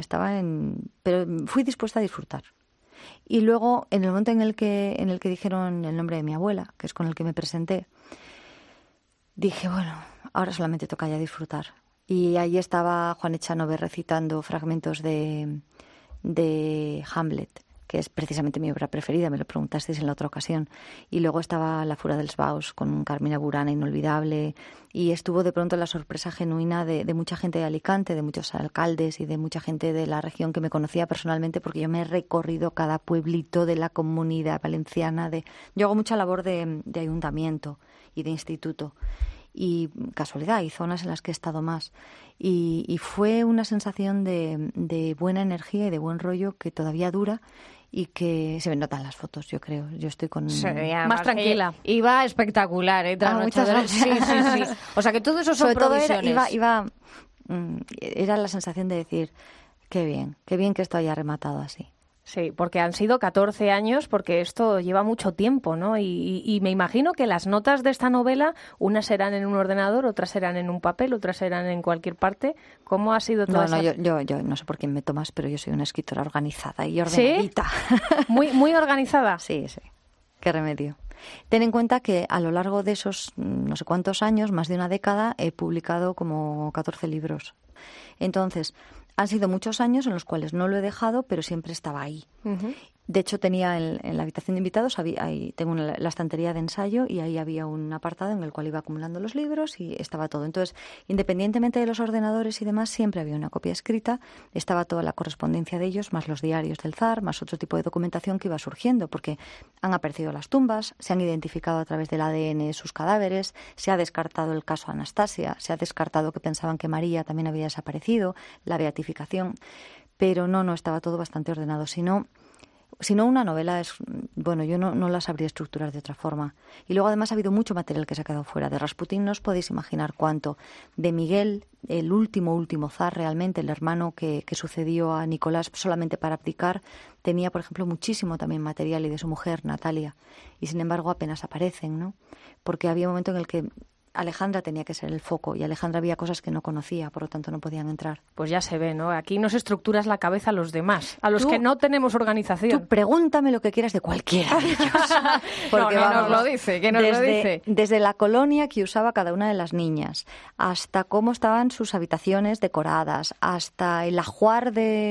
pero fui dispuesta a disfrutar. Y luego, en el momento en el que dijeron el nombre de mi abuela, que es con el que me presenté, dije, bueno, ahora solamente toca ya disfrutar. Y ahí estaba Juan Echanove recitando fragmentos de Hamlet, que es precisamente mi obra preferida, me lo preguntasteis en la otra ocasión. Y luego estaba La Fura dels Baus con Carmina Burana, inolvidable. Y estuvo de pronto la sorpresa genuina de mucha gente de Alicante, de muchos alcaldes y de mucha gente de la región que me conocía personalmente, porque yo me he recorrido cada pueblito de la comunidad valenciana. Yo hago mucha labor de ayuntamiento y de instituto. Y casualidad, hay zonas en las que he estado más. Y fue una sensación de buena energía y de buen rollo que todavía dura y que se notan las fotos, yo creo. Yo estoy con... Sí, más tranquila. Iba espectacular, muchas gracias. Sí. O sea, que todo eso son provisiones. Era la sensación de decir, qué bien que esto haya rematado así. Sí, porque han sido 14 años, porque esto lleva mucho tiempo, ¿no? Y me imagino que las notas de esta novela, unas serán en un ordenador, otras serán en un papel, otras serán en cualquier parte. ¿Cómo ha sido todo eso? Yo no sé por quién me tomas, pero yo soy una escritora organizada y ordenadita. ¿Sí? Muy organizada. Sí. Qué remedio. Ten en cuenta que a lo largo de esos no sé cuántos años, más de una década, he publicado como 14 libros. Entonces, han sido muchos años en los cuales no lo he dejado, pero siempre estaba ahí. Uh-huh. De hecho, tenía en la habitación de invitados, tengo la estantería de ensayo y ahí había un apartado en el cual iba acumulando los libros y estaba todo. Entonces, independientemente de los ordenadores y demás, siempre había una copia escrita, estaba toda la correspondencia de ellos, más los diarios del zar, más otro tipo de documentación que iba surgiendo, porque han aparecido las tumbas, se han identificado a través del ADN sus cadáveres, se ha descartado el caso Anastasia, se ha descartado que pensaban que María también había desaparecido, la beatificación, pero no estaba todo bastante ordenado, Si no, una novela es... Bueno, yo no la sabría estructurar de otra forma. Y luego, además, ha habido mucho material que se ha quedado fuera. De Rasputín no os podéis imaginar cuánto. De Miguel, el último zar realmente, el hermano que sucedió a Nicolás solamente para abdicar, tenía, por ejemplo, muchísimo también material, y de su mujer, Natalia. Y, sin embargo, apenas aparecen, ¿no? Porque había un momento en el que Alejandra tenía que ser el foco y Alejandra había cosas que no conocía, por lo tanto no podían entrar. Pues ya se ve, ¿no? Aquí nos estructuras la cabeza a los demás, a los que no tenemos organización. Tú pregúntame lo que quieras de cualquiera de ellos. Porque ¿qué nos lo dice? Desde la colonia que usaba cada una de las niñas, hasta cómo estaban sus habitaciones decoradas, hasta el ajuar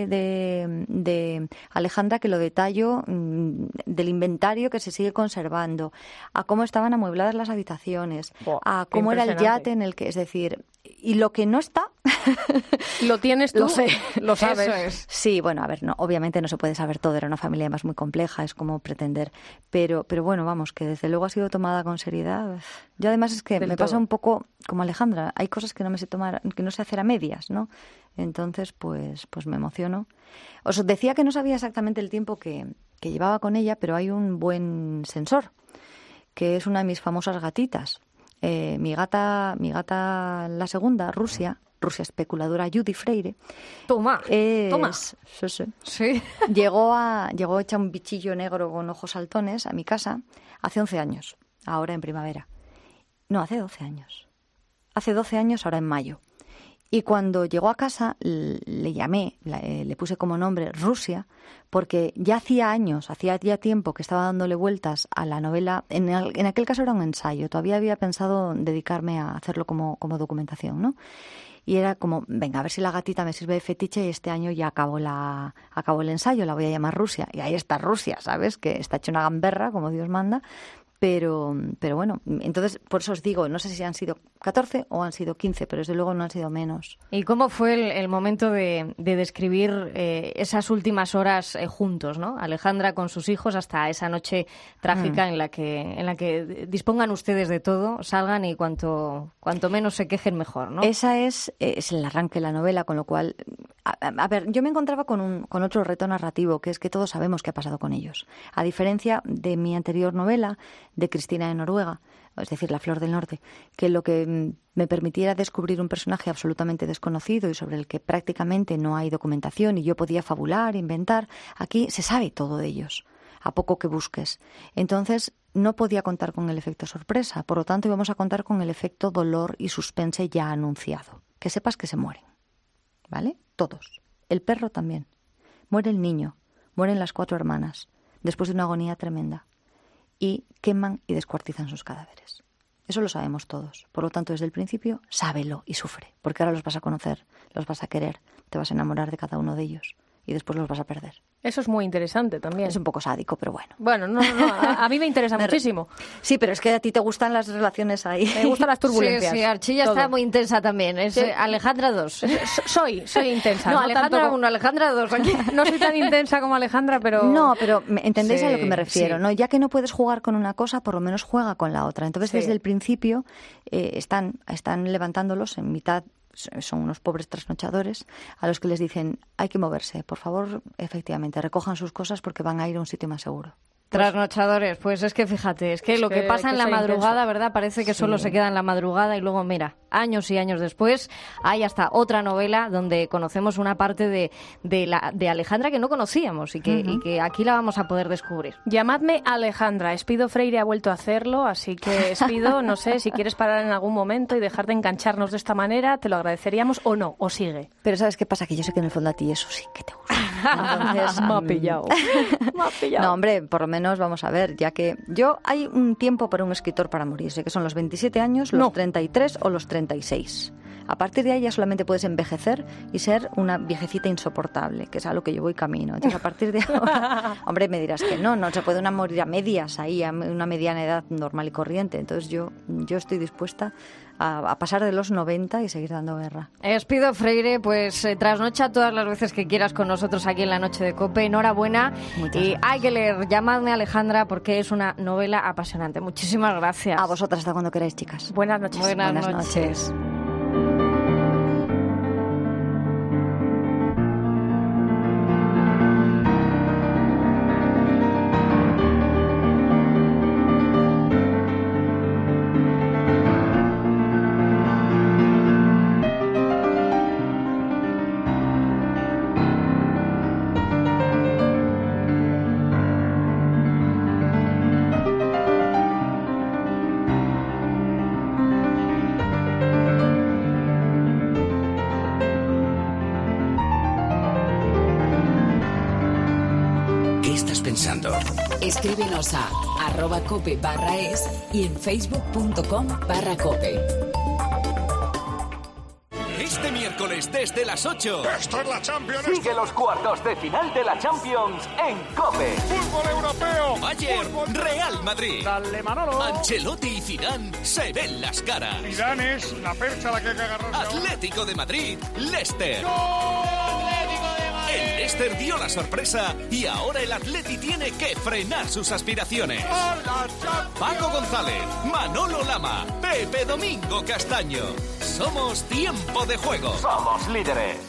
de Alejandra, que lo detallo, del inventario que se sigue conservando, a cómo estaban amuebladas las habitaciones, a cómo era el yate en el que, es decir, y lo que no está... ¿Lo tienes tú? Lo sé, lo sabes. Eso es. Sí, bueno, a ver, no, obviamente no se puede saber todo, era una familia además muy compleja, es como pretender, pero bueno, vamos, que desde luego ha sido tomada con seriedad. Yo además es que me pasa un poco como Alejandra, hay cosas que no me sé tomar, que no sé hacer a medias, ¿no? Entonces, pues me emociono. Os decía que no sabía exactamente el tiempo que llevaba con ella, pero hay un buen sensor, que es una de mis famosas gatitas. Mi gata la segunda, Rusia especuladora, Judy Freire. Toma. Sí. Llegó hecha un bichillo negro con ojos saltones a mi casa hace 11 años, ahora en primavera. No, hace 12 años. Hace 12 años, ahora en mayo. Y cuando llegó a casa le llamé, le puse como nombre Rusia, porque ya hacía ya tiempo que estaba dándole vueltas a la novela. En aquel caso era un ensayo, todavía había pensado dedicarme a hacerlo como documentación, ¿no? Y era como, venga, a ver si la gatita me sirve de fetiche y este año ya acabo el ensayo, la voy a llamar Rusia. Y ahí está Rusia, ¿sabes? Que está hecha una gamberra, como Dios manda. Pero bueno, entonces por eso os digo, no sé si han sido 14 o han sido 15, pero desde luego no han sido menos. ¿Y cómo fue el momento de describir esas últimas horas juntos, ¿no? Alejandra con sus hijos hasta esa noche trágica en la que dispongan ustedes de todo, salgan y cuanto menos se quejen mejor, ¿no? Esa es el arranque de la novela, con lo cual... A ver, yo me encontraba con otro reto narrativo, que es que todos sabemos qué ha pasado con ellos. A diferencia de mi anterior novela, de Cristina de Noruega, es decir, La Flor del Norte, que lo que me permitiera descubrir un personaje absolutamente desconocido y sobre el que prácticamente no hay documentación y yo podía fabular, inventar, aquí se sabe todo de ellos, a poco que busques. Entonces, no podía contar con el efecto sorpresa, por lo tanto íbamos a contar con el efecto dolor y suspense ya anunciado. Que sepas que se mueren, ¿vale? Todos. El perro también. Muere el niño, mueren las 4 hermanas, después de una agonía tremenda. Y queman y descuartizan sus cadáveres. Eso lo sabemos todos. Por lo tanto, desde el principio, sábelo y sufre. Porque ahora los vas a conocer, los vas a querer, te vas a enamorar de cada uno de ellos. Y después los vas a perder. Eso es muy interesante también. Es un poco sádico, pero bueno. Bueno, no, a mí me interesa muchísimo. Sí, pero es que a ti te gustan las relaciones ahí. Me gustan las turbulencias. Sí, Archilla está muy intensa también. Es Alejandra 2. Soy intensa. No, Alejandra 1, Alejandra 2. No soy tan intensa como Alejandra, pero... No, pero entendéis a lo que me refiero, ¿no? Ya que no puedes jugar con una cosa, por lo menos juega con la otra. Entonces, desde el principio, están levantándolos en mitad. Son unos pobres trasnochadores a los que les dicen hay que moverse, por favor, efectivamente, recojan sus cosas porque van a ir a un sitio más seguro. Trasnochadores, pues es que fíjate, es que lo que pasa en la madrugada, ¿verdad? Parece que solo se queda en la madrugada y luego, mira, años y años después hay hasta otra novela donde conocemos una parte de Alejandra que no conocíamos y que aquí la vamos a poder descubrir. Llamadme Alejandra. Espido Freire ha vuelto a hacerlo, así que Espido, no sé, si quieres parar en algún momento y dejar de engancharnos de esta manera, te lo agradeceríamos o no, o sigue. Pero ¿sabes qué pasa? Que yo sé que en el fondo a ti eso sí que te gusta. Entonces, me ha pillado. No, hombre, por lo menos vamos a ver, ya que hay un tiempo para un escritor para morirse, que son los 27 años, los 33 o los 36. A partir de ahí ya solamente puedes envejecer y ser una viejecita insoportable, que es a lo que yo voy camino. Entonces, a partir de ahora, hombre, me dirás que no se puede morir a medias, ahí, a una mediana edad normal y corriente. Entonces, yo estoy dispuesta a pasar de los 90 y seguir dando guerra. Espido Freire, pues trasnocha todas las veces que quieras con nosotros aquí en la Noche de COPE. Enhorabuena. Y hay que leer Llamadme Alejandra porque es una novela apasionante. Muchísimas gracias. A vosotras hasta cuando queráis, chicas. Buenas noches. Buenas noches. Escríbenos a @cope/es y en facebook.com/cope. Este miércoles desde las 8. ¡Esto es la Champions! Sigue los cuartos de final de la Champions en COPE. ¡Fútbol europeo! Bayern, Real Madrid. ¡Dale, Manolo! Ancelotti y Zidane se ven las caras. Zidane es la percha a la que hay que agarrarse. Atlético de Madrid, Leicester. ¡Gol! El Leicester dio la sorpresa y ahora el Atleti tiene que frenar sus aspiraciones. Paco González, Manolo Lama, Pepe Domingo Castaño. Somos Tiempo de Juego. Somos líderes.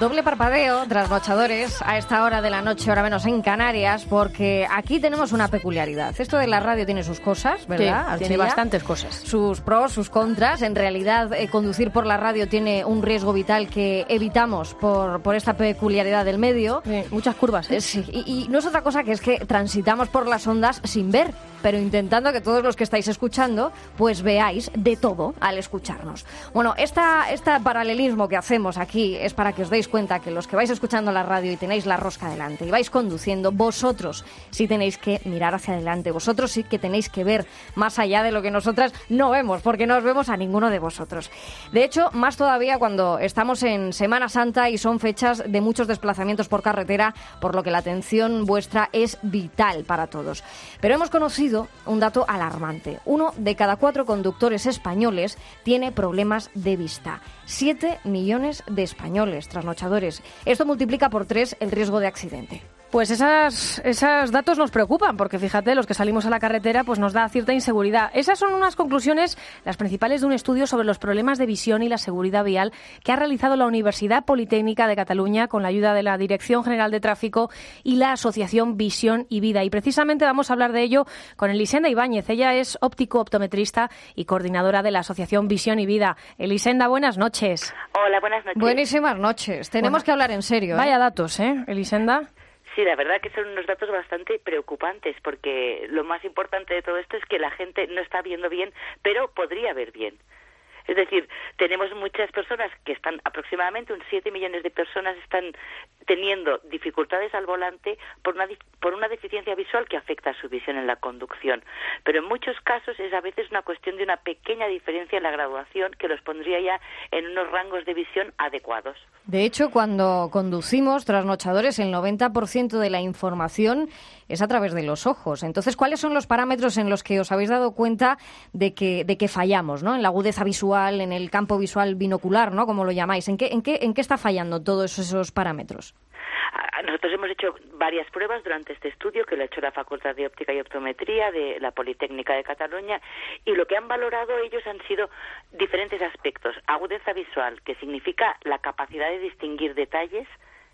Doble parpadeo, trasnochadores, a esta hora de la noche, hora menos en Canarias, porque aquí tenemos una peculiaridad. Esto de la radio tiene sus cosas, ¿verdad? Sí, tiene bastantes cosas. Sus pros, sus contras. En realidad, conducir por la radio tiene un riesgo vital que evitamos por esta peculiaridad del medio. Sí, muchas curvas. Sí, y no es otra cosa que es que transitamos por las ondas sin ver, pero intentando que todos los que estáis escuchando pues veáis de todo al escucharnos. Bueno, este paralelismo que hacemos aquí es para que os deis cuenta que los que vais escuchando la radio y tenéis la rosca delante y vais conduciendo, vosotros sí tenéis que mirar hacia adelante, vosotros sí que tenéis que ver más allá de lo que nosotras no vemos, porque no os vemos a ninguno de vosotros. De hecho, más todavía cuando estamos en Semana Santa y son fechas de muchos desplazamientos por carretera, por lo que la atención vuestra es vital para todos. Pero hemos conocido un dato alarmante. 1 de cada 4 conductores españoles tiene problemas de vista. 7 millones de españoles trasnochadores. Esto multiplica por 3 el riesgo de accidente. Pues esos datos nos preocupan, porque fíjate, los que salimos a la carretera pues nos da cierta inseguridad. Esas son unas conclusiones, las principales de un estudio sobre los problemas de visión y la seguridad vial que ha realizado la Universidad Politécnica de Cataluña con la ayuda de la Dirección General de Tráfico y la Asociación Visión y Vida. Y precisamente vamos a hablar de ello con Elisenda Ibáñez. Ella es óptico-optometrista y coordinadora de la Asociación Visión y Vida. Elisenda, buenas noches. Hola, buenas noches. Buenísimas noches. Tenemos que hablar en serio. Vaya datos, Elisenda. Sí, la verdad que son unos datos bastante preocupantes, porque lo más importante de todo esto es que la gente no está viendo bien, pero podría ver bien. Es decir, tenemos muchas personas que están, aproximadamente 7 millones de personas están teniendo dificultades al volante por una deficiencia visual que afecta a su visión en la conducción. Pero en muchos casos es a veces una cuestión de una pequeña diferencia en la graduación que los pondría ya en unos rangos de visión adecuados. De hecho, cuando conducimos trasnochadores, el 90% de la información es a través de los ojos. Entonces, ¿cuáles son los parámetros en los que os habéis dado cuenta de que fallamos, ¿no? En la agudeza visual, en el campo visual binocular, ¿no? Como lo llamáis. ¿En qué está fallando todos esos parámetros? Nosotros hemos hecho varias pruebas durante este estudio que lo ha hecho la Facultad de Óptica y Optometría de la Politécnica de Cataluña, y lo que han valorado ellos han sido diferentes aspectos. Agudeza visual, que significa la capacidad de distinguir detalles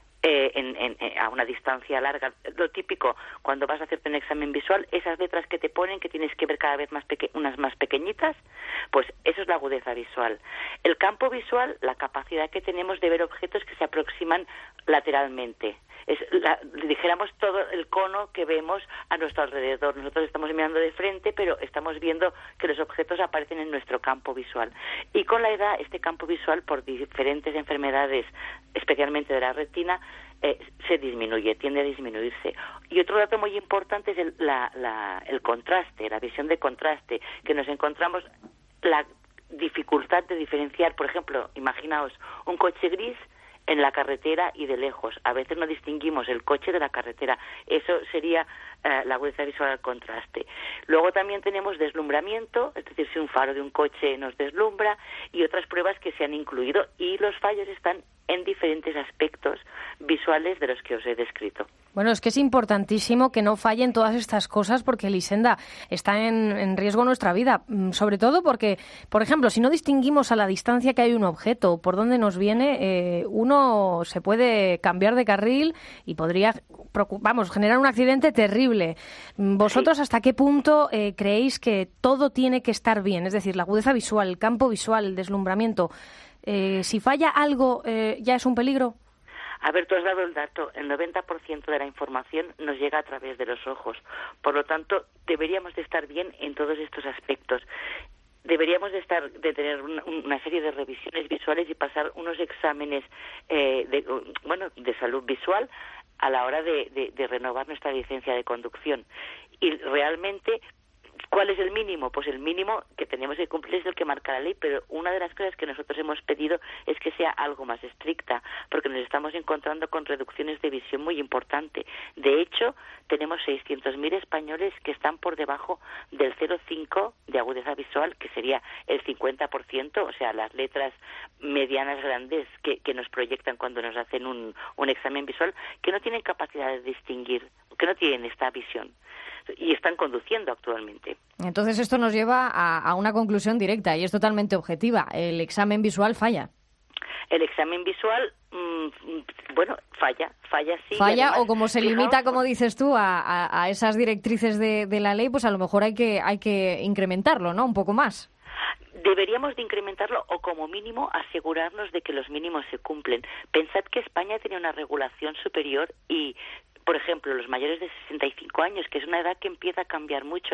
a una distancia larga. Lo típico cuando vas a hacerte un examen visual, esas letras que te ponen que tienes que ver cada vez unas más pequeñitas, pues eso es la agudeza visual. El campo visual, la capacidad que tenemos de ver objetos que se aproximan lateralmente. Dijéramos todo el cono que vemos a nuestro alrededor. Nosotros estamos mirando de frente, pero estamos viendo que los objetos aparecen en nuestro campo visual. Y con la edad, este campo visual, por diferentes enfermedades, especialmente de la retina, se disminuye, tiende a disminuirse. Y otro dato muy importante es el contraste, la visión de contraste, que nos encontramos la dificultad de diferenciar. Por ejemplo, imaginaos un coche gris en la carretera y de lejos. A veces no distinguimos el coche de la carretera. Eso sería la agudeza visual al contraste. Luego también tenemos deslumbramiento, es decir, si un faro de un coche nos deslumbra, y otras pruebas que se han incluido, y los fallos están en diferentes aspectos visuales de los que os he descrito. Bueno, es que es importantísimo que no fallen todas estas cosas, porque, Elisenda, está en riesgo nuestra vida, sobre todo porque, por ejemplo, si no distinguimos a la distancia que hay un objeto, por dónde nos viene, uno se puede cambiar de carril y podría, generar un accidente terrible. ¿Vosotros Sí. hasta qué punto creéis que todo tiene que estar bien? Es decir, la agudeza visual, el campo visual, el deslumbramiento. Si falla algo, ¿ya es un peligro? A ver, tú has dado el dato, el 90% de la información nos llega a través de los ojos. Por lo tanto, deberíamos de estar bien en todos estos aspectos. Deberíamos de tener una serie de revisiones visuales y pasar unos exámenes de salud visual a la hora de renovar nuestra licencia de conducción. Y realmente, ¿cuál es el mínimo? Pues el mínimo que tenemos que cumplir es el que marca la ley, pero una de las cosas que nosotros hemos pedido es que sea algo más estricta, porque nos estamos encontrando con reducciones de visión muy importante. De hecho, tenemos 600.000 españoles que están por debajo del 0,5 de agudeza visual, que sería el 50%, o sea, las letras medianas grandes que nos proyectan cuando nos hacen un examen visual, que no tienen capacidad de distinguir, que no tienen esta visión, y están conduciendo actualmente. Entonces esto nos lleva a una conclusión directa y es totalmente objetiva. El examen visual falla. El examen visual bueno, falla sí. Falla, además, o como se limita, como dices tú, a esas directrices de la ley, pues a lo mejor hay que incrementarlo, ¿no? Un poco más. Deberíamos de incrementarlo o como mínimo asegurarnos de que los mínimos se cumplen. Pensad que España tiene una regulación superior y, por ejemplo, los mayores de 65 años, que es una edad que empieza a cambiar mucho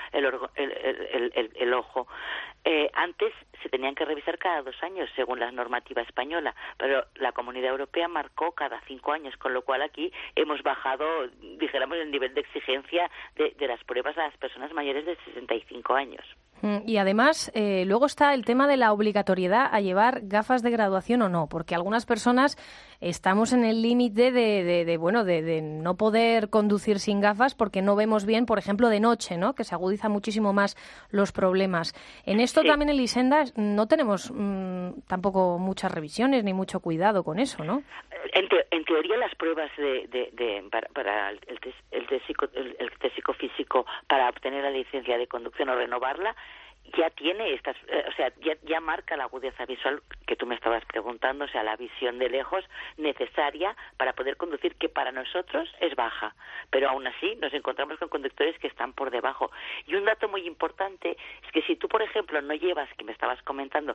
el ojo. Antes se tenían que revisar cada 2 años según la normativa española, pero la Comunidad Europea marcó cada 5 años, con lo cual aquí hemos bajado, dijéramos, el nivel de exigencia de las pruebas a las personas mayores de 65 años. Y además, luego está el tema de la obligatoriedad a llevar gafas de graduación o no, porque algunas personas estamos en el límite de no poder conducir sin gafas porque no vemos bien, por ejemplo, de noche, ¿no? Que se agudiza muchísimo más los problemas. En esto también en Elisenda no tenemos tampoco muchas revisiones ni mucho cuidado con eso, ¿no? En teoría, las pruebas para el test psicofísico para obtener la licencia de conducción o renovarla ya tiene estas, ya marca la agudeza visual que tú me estabas preguntando, o sea, la visión de lejos necesaria para poder conducir, que para nosotros es baja, pero aún así nos encontramos con conductores que están por debajo. Y un dato muy importante es que si tú, por ejemplo, no llevas, que me estabas comentando,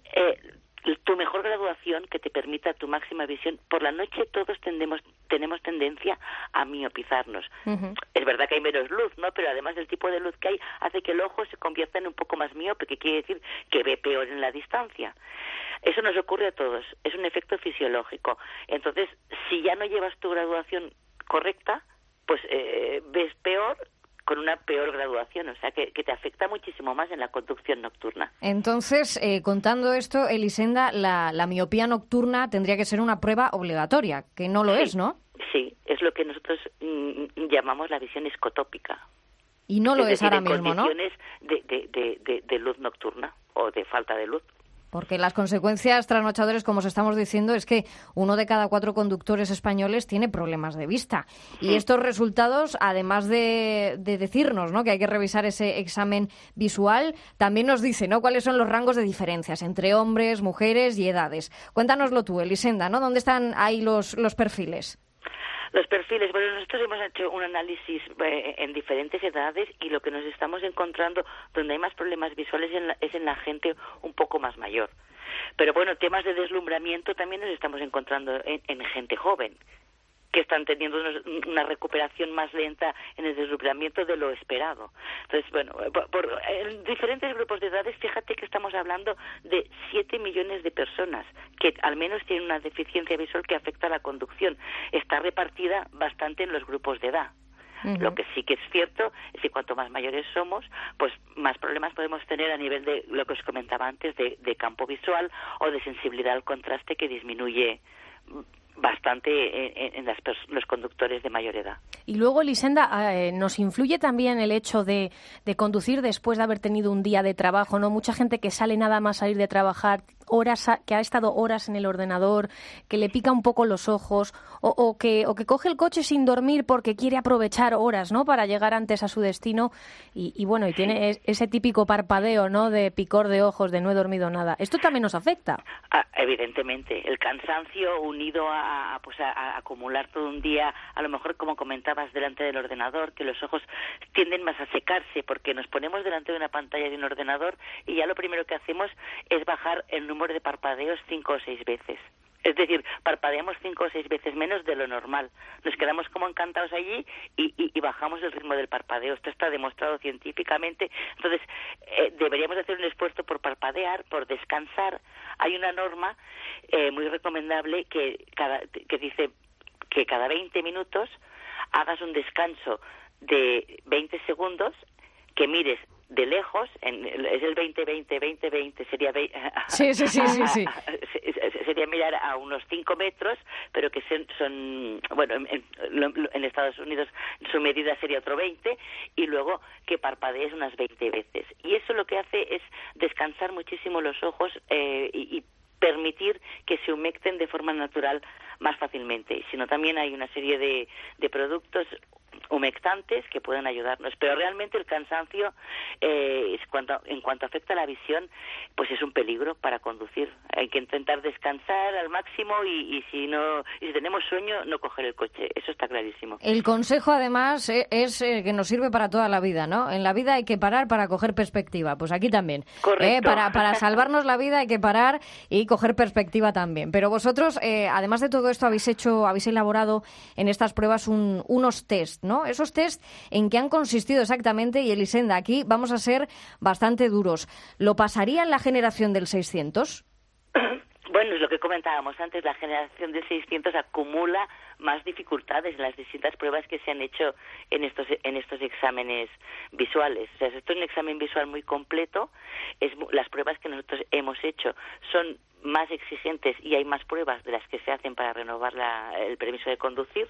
tu mejor graduación que te permita tu máxima visión, por la noche todos tenemos tendencia a miopizarnos. Uh-huh. Es verdad que hay menos luz, ¿no? Pero además el tipo de luz que hay hace que el ojo se convierta en un poco más miope, que quiere decir que ve peor en la distancia. Eso nos ocurre a todos, es un efecto fisiológico. Entonces, si ya no llevas tu graduación correcta, pues ves peor, con una peor graduación, o sea que te afecta muchísimo más en la conducción nocturna. Entonces, contando esto, Elisenda, la miopía nocturna tendría que ser una prueba obligatoria, que no lo es, ¿no? Sí, es lo que nosotros llamamos la visión escotópica. Y no lo es ahora mismo, ¿no? Condiciones de luz nocturna o de falta de luz. Porque las consecuencias trasnochadores, como os estamos diciendo, es que 1 de cada 4 conductores españoles tiene problemas de vista. Y estos resultados, además de decirnos, ¿no?, que hay que revisar ese examen visual, también nos dice, ¿no?, cuáles son los rangos de diferencias entre hombres, mujeres y edades. Cuéntanoslo tú, Elisenda, ¿no? ¿Dónde están ahí los perfiles? Los perfiles, bueno, nosotros hemos hecho un análisis en diferentes edades y lo que nos estamos encontrando donde hay más problemas visuales es en la gente un poco más mayor. Pero bueno, temas de deslumbramiento también nos estamos encontrando en gente joven, que están teniendo una recuperación más lenta en el deslumbramiento de lo esperado. Entonces, bueno, en diferentes grupos de edades, fíjate que estamos hablando de 7 millones de personas que al menos tienen una deficiencia visual que afecta a la conducción. Está repartida bastante en los grupos de edad. Uh-huh. Lo que sí que es cierto es que cuanto más mayores somos, pues más problemas podemos tener a nivel de lo que os comentaba antes, de campo visual o de sensibilidad al contraste, que disminuye bastante en los conductores de mayor edad. Y luego, Elisenda, nos influye también el hecho de conducir después de haber tenido un día de trabajo, ¿no? Mucha gente que sale nada más a ir de trabajar, que ha estado horas en el ordenador, que le pica un poco los ojos, o que coge el coche sin dormir porque quiere aprovechar horas, ¿no?, para llegar antes a su destino, y bueno, y tiene ese típico parpadeo, ¿no?, de picor de ojos, de no he dormido nada. ¿Esto también nos afecta? Evidentemente, el cansancio unido a acumular todo un día, a lo mejor, como comentabas, delante del ordenador, que los ojos tienden más a secarse porque nos ponemos delante de una pantalla de un ordenador y ya lo primero que hacemos es bajar el número de parpadeos 5 o 6 veces. Es decir, parpadeamos 5 o 6 veces menos de lo normal. Nos quedamos como encantados allí y bajamos el ritmo del parpadeo. Esto está demostrado científicamente. Entonces, deberíamos hacer un esfuerzo por parpadear, por descansar. Hay una norma muy recomendable que dice que cada 20 minutos hagas un descanso de 20 segundos, que mires de lejos, es el 20-20-20-20, sería... Sí. Sería mirar a unos 5 metros, pero que son bueno, en Estados Unidos su medida sería otro 20, y luego que parpadees unas 20 veces. Y eso lo que hace es descansar muchísimo los ojos y permitir que se humecten de forma natural más fácilmente. Y si no, también hay una serie de productos, humectantes que pueden ayudarnos, pero realmente el cansancio en cuanto afecta a la visión, pues es un peligro para conducir. Hay que intentar descansar al máximo y si tenemos sueño, no coger el coche. Eso está clarísimo. El consejo, además, es que nos sirve para toda la vida, ¿no? En la vida hay que parar para coger perspectiva. Pues aquí también. Correcto. Para salvarnos la vida hay que parar y coger perspectiva también. Pero vosotros, además de todo esto, habéis elaborado en estas pruebas unos test, ¿no? Esos test, ¿en qué han consistido exactamente? Y Elisenda, aquí vamos a ser bastante duros. ¿Lo pasaría en la generación del 600? Bueno, es lo que comentábamos antes, la generación del 600 acumula más dificultades en las distintas pruebas que se han hecho en estos exámenes visuales. O sea, esto es un examen visual muy completo. Las pruebas que nosotros hemos hecho son más exigentes y hay más pruebas de las que se hacen para renovar el permiso de conducir.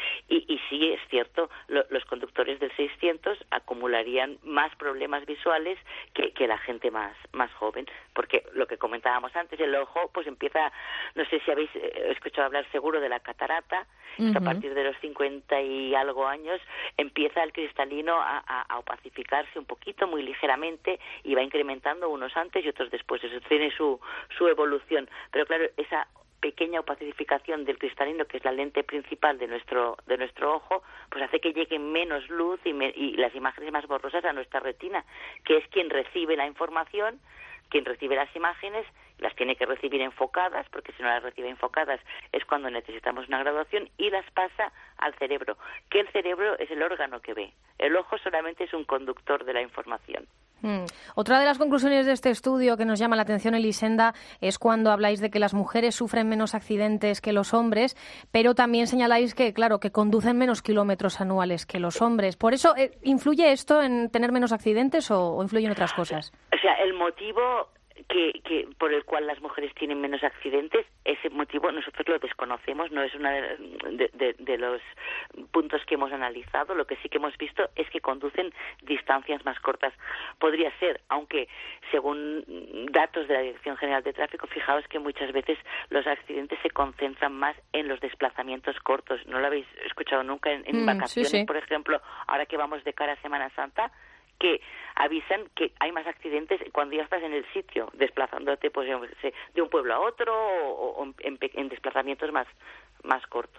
Y sí, es cierto, los conductores del 600 acumularían más problemas visuales que la gente más joven. Porque lo que comentábamos antes, el ojo pues empieza, no sé si habéis escuchado hablar seguro de la catarata. A partir de los 50 y algo años empieza el cristalino a opacificarse un poquito, muy ligeramente, y va incrementando unos antes y otros después. Eso tiene su evolución. Pero claro, esa pequeña opacificación del cristalino, que es la lente principal de nuestro ojo, pues hace que llegue menos luz y las imágenes más borrosas a nuestra retina, que es quien recibe la información, quien recibe las imágenes, las tiene que recibir enfocadas, porque si no las recibe enfocadas es cuando necesitamos una graduación, y las pasa al cerebro, que el cerebro es el órgano que ve. El ojo solamente es un conductor de la información. Otra de las conclusiones de este estudio que nos llama la atención, Elisenda, es cuando habláis de que las mujeres sufren menos accidentes que los hombres, pero también señaláis que, claro, que conducen menos kilómetros anuales que los hombres. ¿Por eso influye esto en tener menos accidentes o influyen otras cosas? O sea, el motivo que por el cual las mujeres tienen menos accidentes, ese motivo nosotros lo desconocemos, no es uno de los puntos que hemos analizado. Lo que sí que hemos visto es que conducen distancias más cortas. Podría ser, aunque según datos de la Dirección General de Tráfico, fijaos que muchas veces los accidentes se concentran más en los desplazamientos cortos. ¿No lo habéis escuchado nunca en vacaciones, sí. Por ejemplo, ahora que vamos de cara a Semana Santa? Que avisan que hay más accidentes cuando ya estás en el sitio, desplazándote pues de un pueblo a otro o en desplazamientos más cortos.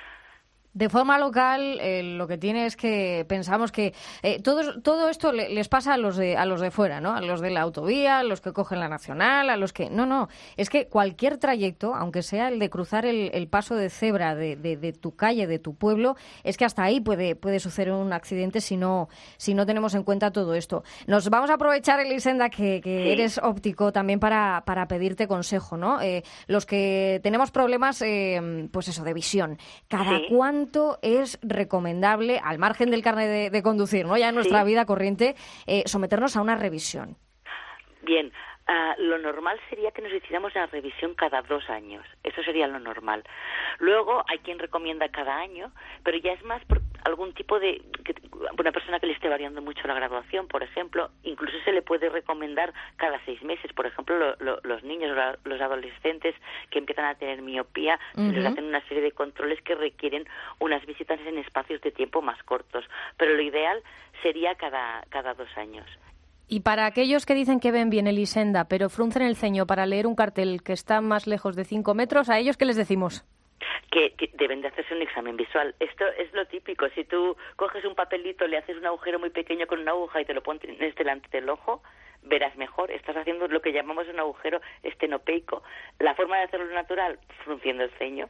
De forma local, lo que tiene es que pensamos que todo esto les pasa a los de fuera, ¿no? A los de la autovía, a los que cogen la nacional, a los que... No, es que cualquier trayecto, aunque sea el de cruzar el paso de cebra de tu calle, de tu pueblo, es que hasta ahí puede suceder un accidente si no tenemos en cuenta todo esto. Nos vamos a aprovechar, Elisenda, que sí, eres óptico, también para pedirte consejo, ¿no? Los que tenemos problemas, pues eso, de visión. ¿Cada cuánto es recomendable, al margen del carnet de conducir, ¿no? Ya en nuestra vida corriente, someternos a una revisión? Bien, lo normal sería que nos hiciéramos una revisión cada 2 años. Eso sería lo normal. Luego hay quien recomienda cada año, pero ya es más por algún tipo de... una persona que le esté variando mucho la graduación, por ejemplo. Incluso se le puede recomendar cada 6 meses. Por ejemplo, los niños o los adolescentes que empiezan a tener miopía, les hacen una serie de controles que requieren unas visitas en espacios de tiempo más cortos. Pero lo ideal sería cada 2 años. Y para aquellos que dicen que ven bien, Elisenda, pero fruncen el ceño para leer un cartel que está más lejos de 5 metros, ¿a ellos qué les decimos? Que deben de hacerse un examen visual. Esto es lo típico. Si tú coges un papelito, le haces un agujero muy pequeño con una aguja y te lo pones delante del ojo, verás mejor. Estás haciendo lo que llamamos un agujero estenopeico. La forma de hacerlo natural, frunciendo el ceño.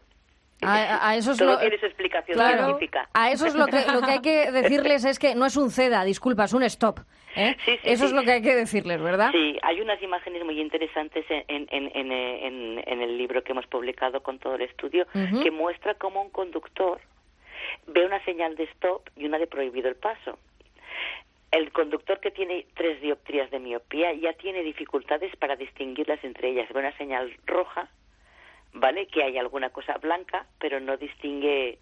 A eso es todo tiene su explicación científica. A eso es lo que hay que decirles, es que no es un ceda, disculpa, es un stop. Sí, eso es lo que hay que decirles, ¿verdad? Sí, hay unas imágenes muy interesantes en el libro que hemos publicado con todo el estudio, que muestra cómo un conductor ve una señal de stop y una de prohibido el paso. El conductor que tiene 3 dioptrías de miopía ya tiene dificultades para distinguirlas entre ellas. Ve una señal roja, ¿vale? Que hay alguna cosa blanca, pero no distingue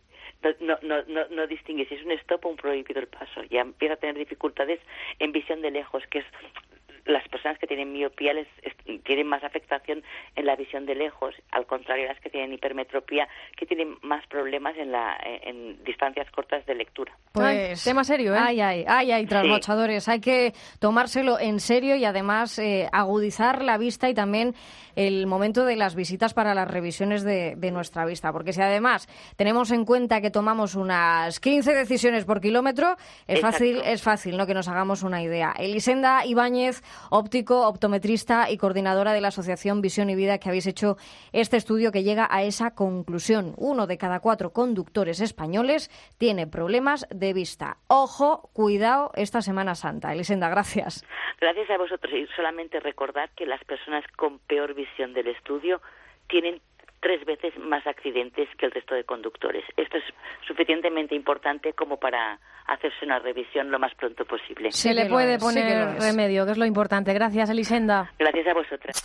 si es un stop o un prohibido el paso. Ya empieza a tener dificultades en visión de lejos, que es las personas que tienen miopía tienen más afectación en la visión de lejos, al contrario las que tienen hipermetropía, que tienen más problemas en distancias cortas de lectura. Pues tema serio, ¿eh? Ay, trasnochadores. Sí. Hay que tomárselo en serio y además agudizar la vista y también el momento de las visitas para las revisiones de nuestra vista. Porque si además tenemos en cuenta que tomamos unas 15 decisiones por kilómetro, es fácil, ¿no?, que nos hagamos una idea. Elisenda Ibáñez, óptico, optometrista y coordinadora de la Asociación Visión y Vida, que habéis hecho este estudio que llega a esa conclusión. 1 de cada 4 conductores españoles tiene problemas de vista. Ojo, cuidado esta Semana Santa. Elisenda, gracias. Gracias a vosotros. Y solamente recordar que las personas con peor visión del estudio tienen 3 veces más accidentes que el resto de conductores. Esto es suficientemente importante como para hacerse una revisión lo más pronto posible. Se le puede poner remedio, que es lo importante. Gracias, Elisenda. Gracias a vosotras.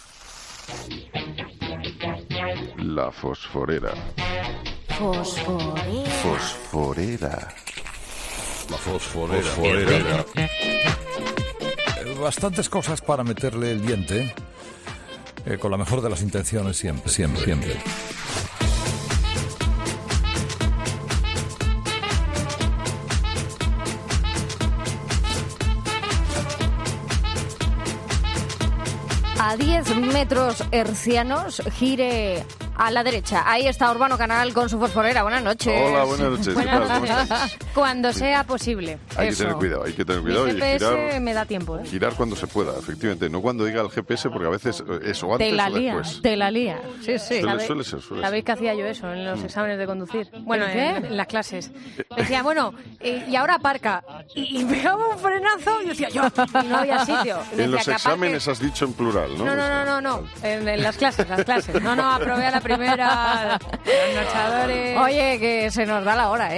La fosforera. Fosforera. La fosforera. Bastantes cosas para meterle el diente, con la mejor de las intenciones siempre. A 10 metros hercianos, gire a la derecha. Ahí está Urbano Canal con su fosforera. Buenas noches. Hola, buenas noches. Buenas noches. Cuando sea posible. Hay que tener cuidado. El GPS me da tiempo. Girar cuando se pueda, efectivamente. No cuando diga el GPS, porque a veces eso antes o después. Te la lía. Sí. Suele ser. ¿Sabéis que hacía yo eso en los exámenes de conducir? Bueno, en las clases. Decía, y ahora aparca. Y pegaba un frenazo y decía yo, y no había sitio. En los exámenes has dicho en plural, ¿no? No. En las clases. No, aprobé a la primera. Los nochadores. Oye, que se nos da la hora,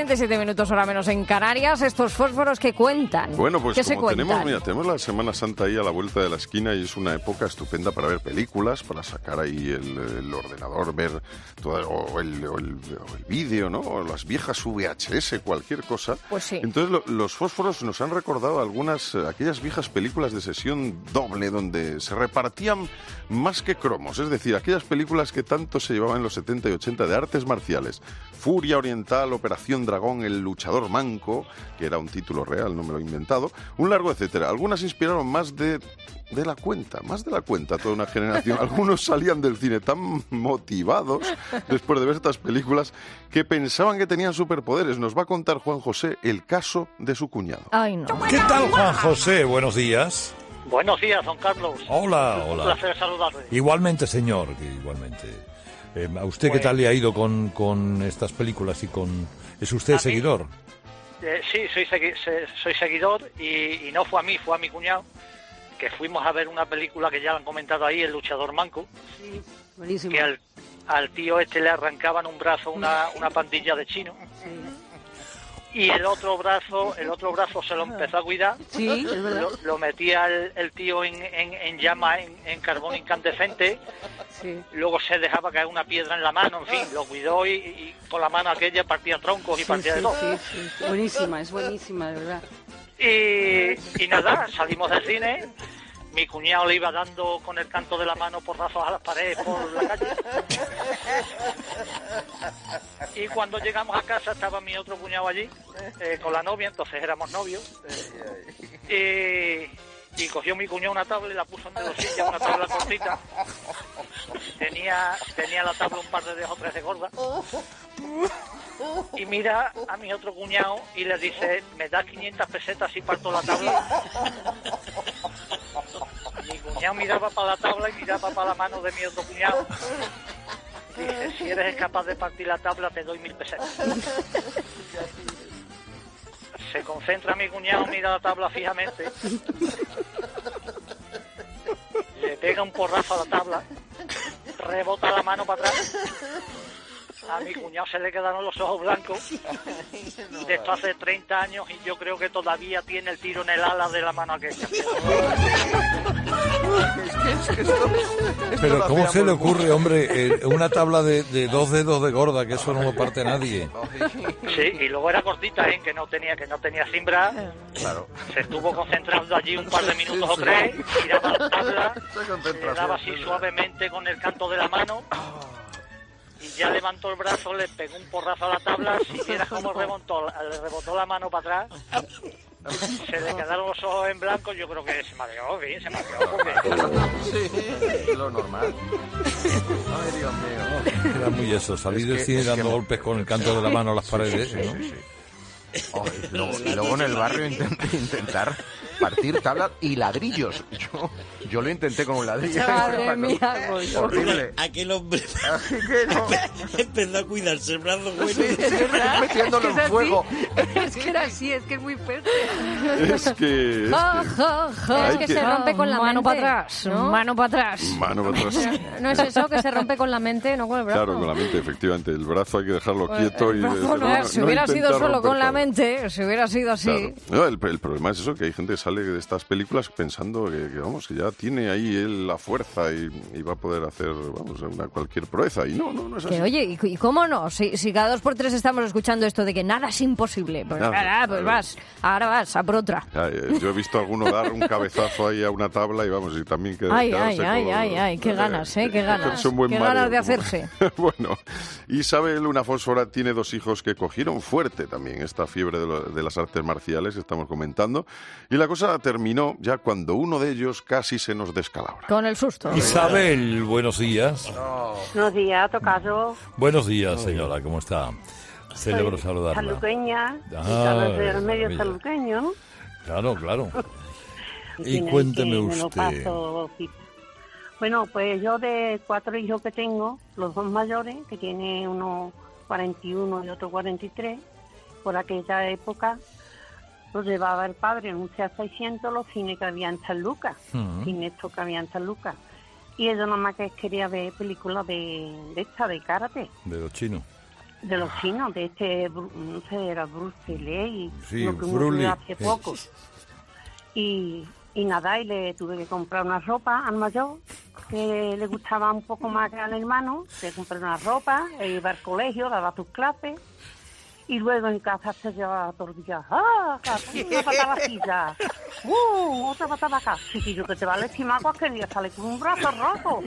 2:47 hora menos en Canarias. Estos fósforos que cuentan. Bueno, pues como tenemos la Semana Santa ahí a la vuelta de la esquina y es una época estupenda para ver películas, para sacar ahí el ordenador, ver todo, el vídeo, ¿no? O las viejas VHS, cualquier cosa. Pues sí. Entonces los fósforos nos han recordado aquellas viejas películas de sesión doble donde se repartían más que cromos, es decir, aquellas películas que tanto se llevaban en los 70 y 80 de artes marciales. Furia Oriental, Operación Dragón, El Luchador Manco, que era un título real, no me lo he inventado, un largo etcétera. Algunas inspiraron más de la cuenta, toda una generación. Algunos salían del cine tan motivados después de ver estas películas que pensaban que tenían superpoderes. Nos va a contar Juan José el caso de su cuñado. Ay, no. ¿Qué tal, Juan José? Buenos días. Buenos días, don Carlos. Hola. Un placer saludarle. Igualmente, señor, igualmente. ¿A usted qué tal le ha ido con estas películas y ¿Es usted seguidor? Sí, soy seguidor y no fue a mí, fue a mi cuñado, que fuimos a ver una película que ya han comentado ahí, El Luchador Manco. Sí, buenísimo. Que al tío le arrancaban un brazo una pandilla de chinos. Sí. Y el otro brazo se lo empezó a cuidar. Sí, es verdad. Lo metía el tío en llama, en carbón incandescente. Sí. Luego se dejaba caer una piedra en la mano, en fin, lo cuidó y con la mano aquella partía troncos y partía de todo. Sí. Buenísima, es buenísima, de verdad. Y nada, salimos del cine. Mi cuñado le iba dando con el canto de la mano porrazos a las paredes por la calle. Y cuando llegamos a casa estaba mi otro cuñado allí, con la novia, entonces éramos novios. Y cogió mi cuñado una tabla y la puso en de silla, una tabla cortita. Tenía la tabla un par de dedos, 3 de gorda. Y mira a mi otro cuñado y le dice, ¿me das 500 pesetas y parto la tabla? Mi cuñado miraba para la tabla y miraba para la mano de mi otro cuñado. Dice, si eres capaz de partir la tabla te doy 1000 pesetas. Se concentra mi cuñado, mira la tabla fijamente. Le pega un porrazo a la tabla. Rebota la mano para atrás. A mi cuñado se le quedaron los ojos blancos. De esto hace 30 años y yo creo que todavía tiene el tiro en el ala de la mano aquella. Pero ¿cómo se le ocurre, hombre, una tabla de 2 dedos de gorda, que eso no lo parte nadie? Sí, y luego era cortita, que no tenía cimbra. Claro. Se estuvo concentrando allí un par de minutos o 3, tiraba la tabla, le daba así suavemente con el canto de la mano. Y ya levantó el brazo, le pegó un porrazo a la tabla. Si vieras cómo le rebotó la mano para atrás, se le quedaron los ojos en blanco. Yo creo que se mareó, bien, se mareó. Sí, es lo normal. Ay, Dios mío. Era muy eso, salir del cine dando golpes con el canto de la mano a las paredes, ¿no? Y luego en el barrio intentar partir tablas y ladrillos. Yo lo intenté con un ladrillo. Madre mía, pues. Horrible. Aquel hombre no. empezó a cuidarse el brazo bueno. Sí, metiéndolo en fuego. Es que era así, es que es muy fuerte. Es que Es que se rompe con la mano mente, para atrás, ¿no? mano para atrás. Mano para atrás. ¿No es eso que se rompe con la mente, no con el brazo? Claro, con la mente, efectivamente. El brazo hay que dejarlo quieto y... Si hubiera sido solo con la mente, si hubiera sido así... Claro. No, el problema es eso, que hay gente que sale de estas películas pensando que vamos, que ya tiene ahí él la fuerza y va a poder hacer, vamos, cualquier proeza. Y no es así. Que, oye, ¿y cómo no? Si cada 2 por 3 estamos escuchando esto de que nada es imposible, pues, ahora vas a por otra. Yo he visto a alguno dar un cabezazo ahí a una tabla y vamos, y también Ay, qué ganas, qué ganas. Qué ganas de hacerse. Bueno, Isabel, una fósfora, tiene 2 hijos que cogieron fuerte también esta fiebre de las artes marciales que estamos comentando, y la cosa terminó ya cuando uno de ellos casi se nos descalabra. Con el susto. Isabel, buenos días. Buenos días, tocayo. Buenos días, señora, ¿cómo está? Celebro saludarla. Saluqueña, del medio saluqueño, ¿no? Claro. Y cuénteme usted. Bueno, pues yo de 4 hijos que tengo, los 2 mayores, que tiene uno 41 y otro 43, por aquella época los llevaba el padre en un Seat 600 los cines que había en San Lucas, cines que había en San Lucas. Y ellos nada más que quería ver películas de karate. De los chinos. De los chinos, de no sé, era Bruce Lee, sí, lo que uno vio hace poco. Y nada, y le tuve que comprar una ropa al mayor, que le gustaba un poco más que al hermano. Le compré una ropa, iba al colegio, daba sus clases. Y luego en casa se llevaba tortillas. ¡Ah! Una patada vacía. Otra patada acá. Chiquillo, que te va a lastimar cualquier día. Sale con un brazo roto.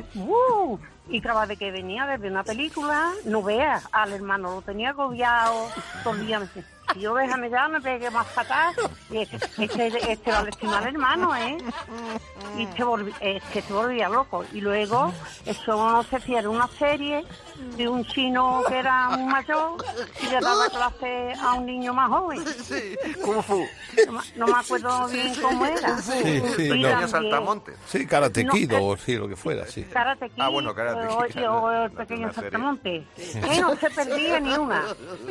Y cada vez que venía desde una película, no veas, al hermano lo tenía agobiado. Todo el día me decía, si yo déjame ya, me pegué más patadas. Y este va a lastimar al hermano, Y se volvía loco. Y luego, eso no sé si era una serie de un chino que era un mayor y le daba clase a un niño más joven. Kung Fu. No me acuerdo bien cómo era. Sí, Pequeño saltamontes. Sí, Karate Kid o sí, lo que fuera, sí. Karate Kid. Bueno, Karate Kid. O el pequeño saltamontes. No se perdía ni una.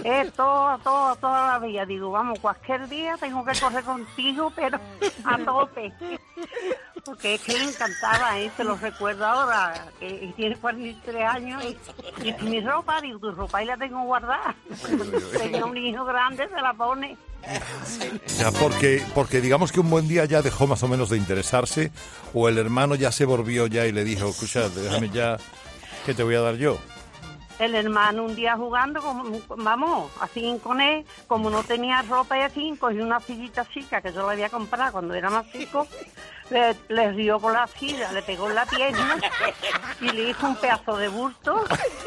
Toda la vida. Digo, vamos, cualquier día tengo que correr contigo, pero a tope. Porque es que le encantaba, se lo recuerdo ahora, que tiene 43 años y mi ropa, digo, tu ropa ahí la tengo guardada. Tenía un hijo grande, se la pone. Ya, porque digamos que un buen día ya dejó más o menos de interesarse, o el hermano ya se volvió ya y le dijo, escucha, déjame ya, ¿qué te voy a dar yo? El hermano un día jugando, así con él, como no tenía ropa y así, cogió una sillita chica que yo le había comprado cuando era más chico, le rió con la silla, le pegó en la pierna y le hizo un pedazo de busto.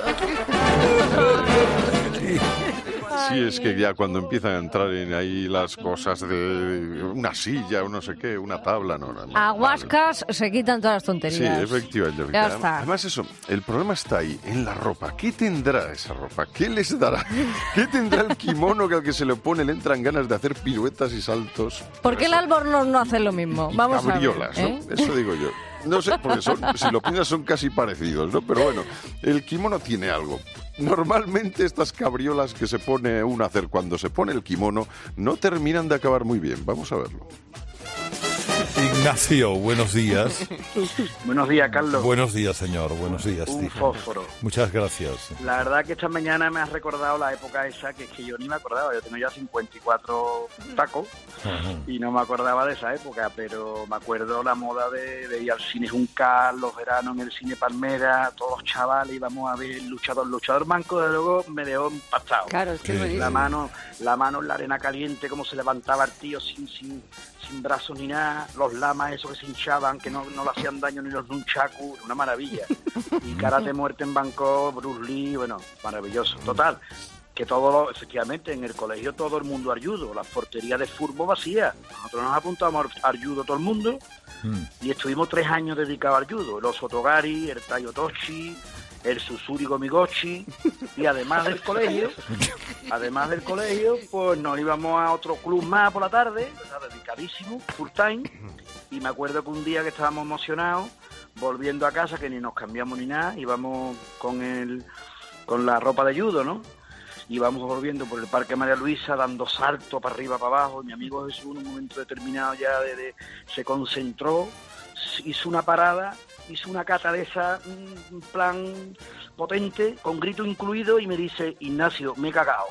Sí, es que ya cuando empiezan a entrar en ahí las cosas de una silla o no sé qué, una tabla, no. Aguascas se quitan todas las tonterías. Sí, efectivamente. Ya está. Además eso, el problema está ahí, en la ropa. ¿Qué tendrá esa ropa? ¿Qué les dará? ¿Qué tendrá el kimono que al que se le pone le entran ganas de hacer piruetas y saltos? ¿Por qué el Albornoz no hace lo mismo? Vamos cabriolas, a ver, ¿no? Eso digo yo. No sé, porque si lo piensas son casi parecidos, ¿no? Pero bueno, el kimono tiene algo. Normalmente estas cabriolas que se pone uno a hacer cuando se pone el kimono no terminan de acabar muy bien. Vamos a verlo. Ignacio, buenos días. Buenos días, Carlos. Buenos días, señor. Buenos días, Un Stephen. fósforo. Muchas gracias. La verdad que esta mañana me has recordado la época esa que es que yo ni me acordaba. Yo tengo ya 54 tacos y no me acordaba de esa época, pero me acuerdo la moda de ir al cine Juncal, los veranos en el cine Palmera, todos los chavales íbamos a ver el luchador manco, de luego me dejó empastado. Claro, es que es la mano en la arena caliente, cómo se levantaba el tío sin brazos ni nada, los lamas esos que se hinchaban, que no le hacían daño ni los nunchaku, una maravilla. Y Karate Muerte en Bangkok, Bruce Lee, bueno, maravilloso. Total, que efectivamente, en el colegio todo el mundo al judo, las porterías de fútbol vacías. Nosotros nos apuntamos al judo todo el mundo y estuvimos 3 años dedicados al judo. El Oso Togari, el Taio Toshi, el Susuri Gomigochi, y además del colegio, pues nos íbamos a otro club más por la tarde, o sea, dedicadísimo, full time, y me acuerdo que un día que estábamos emocionados, volviendo a casa, que ni nos cambiamos ni nada, íbamos con la ropa de judo, ¿no? Íbamos volviendo por el Parque María Luisa, dando saltos para arriba, para abajo, y mi amigo Jesús en un momento determinado ya se concentró, hizo una parada, hizo una cata de esa, en plan potente, con grito incluido, y me dice: Ignacio, me he cagado.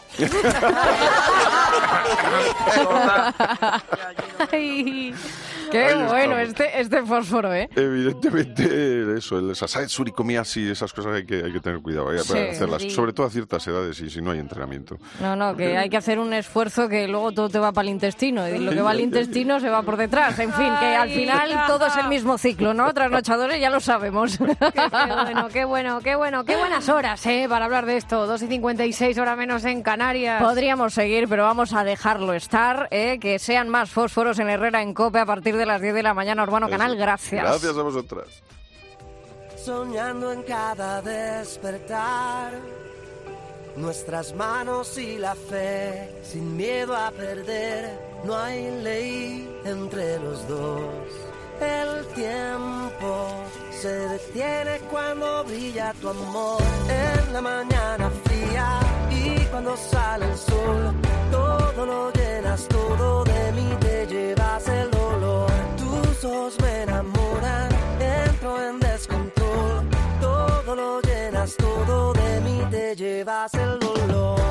Qué bueno este fósforo, ¿eh? Evidentemente, eso, el Sasai Surikomiyashi, esas cosas hay que tener cuidado para hacerlas, sí. sobre todo a ciertas edades y si no hay entrenamiento. No, que hay que hacer un esfuerzo, que luego todo te va para el intestino, y lo que va al intestino se va por detrás. En fin, que al final todo es el mismo ciclo, ¿no? Trasnochadores, ya lo sabemos. Qué bueno. Qué buenas horas, para hablar de esto. 2:56, hora menos en Canarias. Podríamos seguir, pero vamos a dejarlo estar, que sean más fósforos en Herrera en COPE a partir de las 10 de la mañana. Urbano Canal, gracias. Gracias a vosotras. Soñando en cada despertar, nuestras manos y la fe, sin miedo a perder, no hay ley entre los dos. El tiempo se detiene cuando brilla tu amor en la mañana fría, y cuando sale el sol todo lo llenas, todo de mí te llevas el dolor. Tus ojos me enamoran, entro en descontrol, todo lo llenas, todo de mí te llevas el dolor.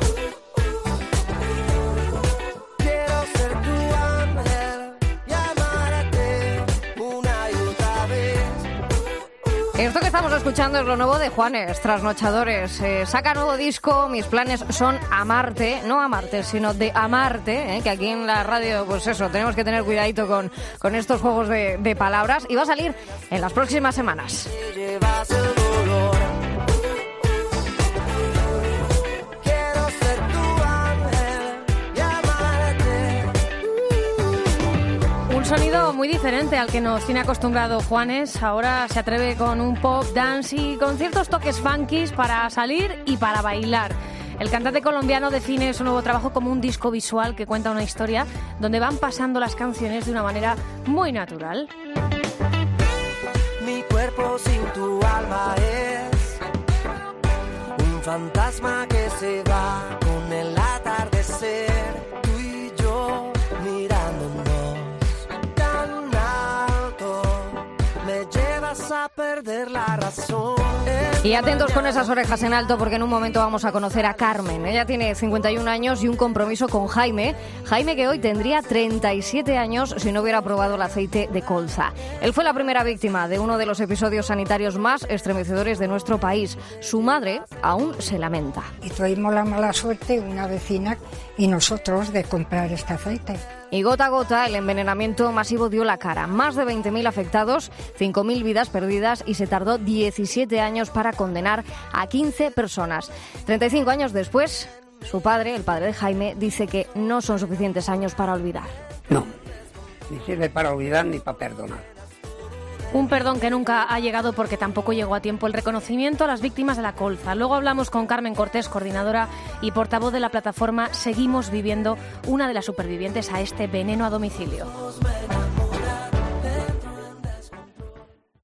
Quiero ser tu ángel y amarte una y otra vez. Esto que estamos escuchando es lo nuevo de Juanes, Trasnochadores. Saca nuevo disco, mis planes son amarte, no amarte, sino de amarte, que aquí en la radio, pues eso, tenemos que tener cuidadito con estos juegos de palabras, y va a salir en las próximas semanas. Llevas el dolor. Quiero ser tu ángel y amarte. Un sonido muy diferente al que nos tiene acostumbrado Juanes. Ahora se atreve con un pop dance y con ciertos toques funkis para salir y para bailar. El cantante colombiano define su nuevo trabajo como un disco visual que cuenta una historia donde van pasando las canciones de una manera muy natural. Mi cuerpo sin tu alma es un fantasma que se va con el atardecer. Tú y yo mirándonos tan alto, me llevas a perder la razón. Y atentos con esas orejas en alto, porque en un momento vamos a conocer a Carmen. Ella tiene 51 años y un compromiso con Jaime. Jaime, que hoy tendría 37 años si no hubiera probado el aceite de colza. Él fue la primera víctima de uno de los episodios sanitarios más estremecedores de nuestro país. Su madre aún se lamenta. Y tuvimos la mala suerte, una vecina y nosotros, de comprar este aceite. Y gota a gota el envenenamiento masivo dio la cara. Más de 20.000 afectados, 5.000 vidas perdidas, y se tardó 17 años para condenar a 15 personas. 35 años después, su padre, el padre de Jaime, dice que no son suficientes años para olvidar. No, ni sirve para olvidar ni para perdonar. Un perdón que nunca ha llegado porque tampoco llegó a tiempo el reconocimiento a las víctimas de la colza. Luego hablamos con Carmen Cortés, coordinadora y portavoz de la plataforma Seguimos Viviendo, una de las supervivientes a este veneno a domicilio.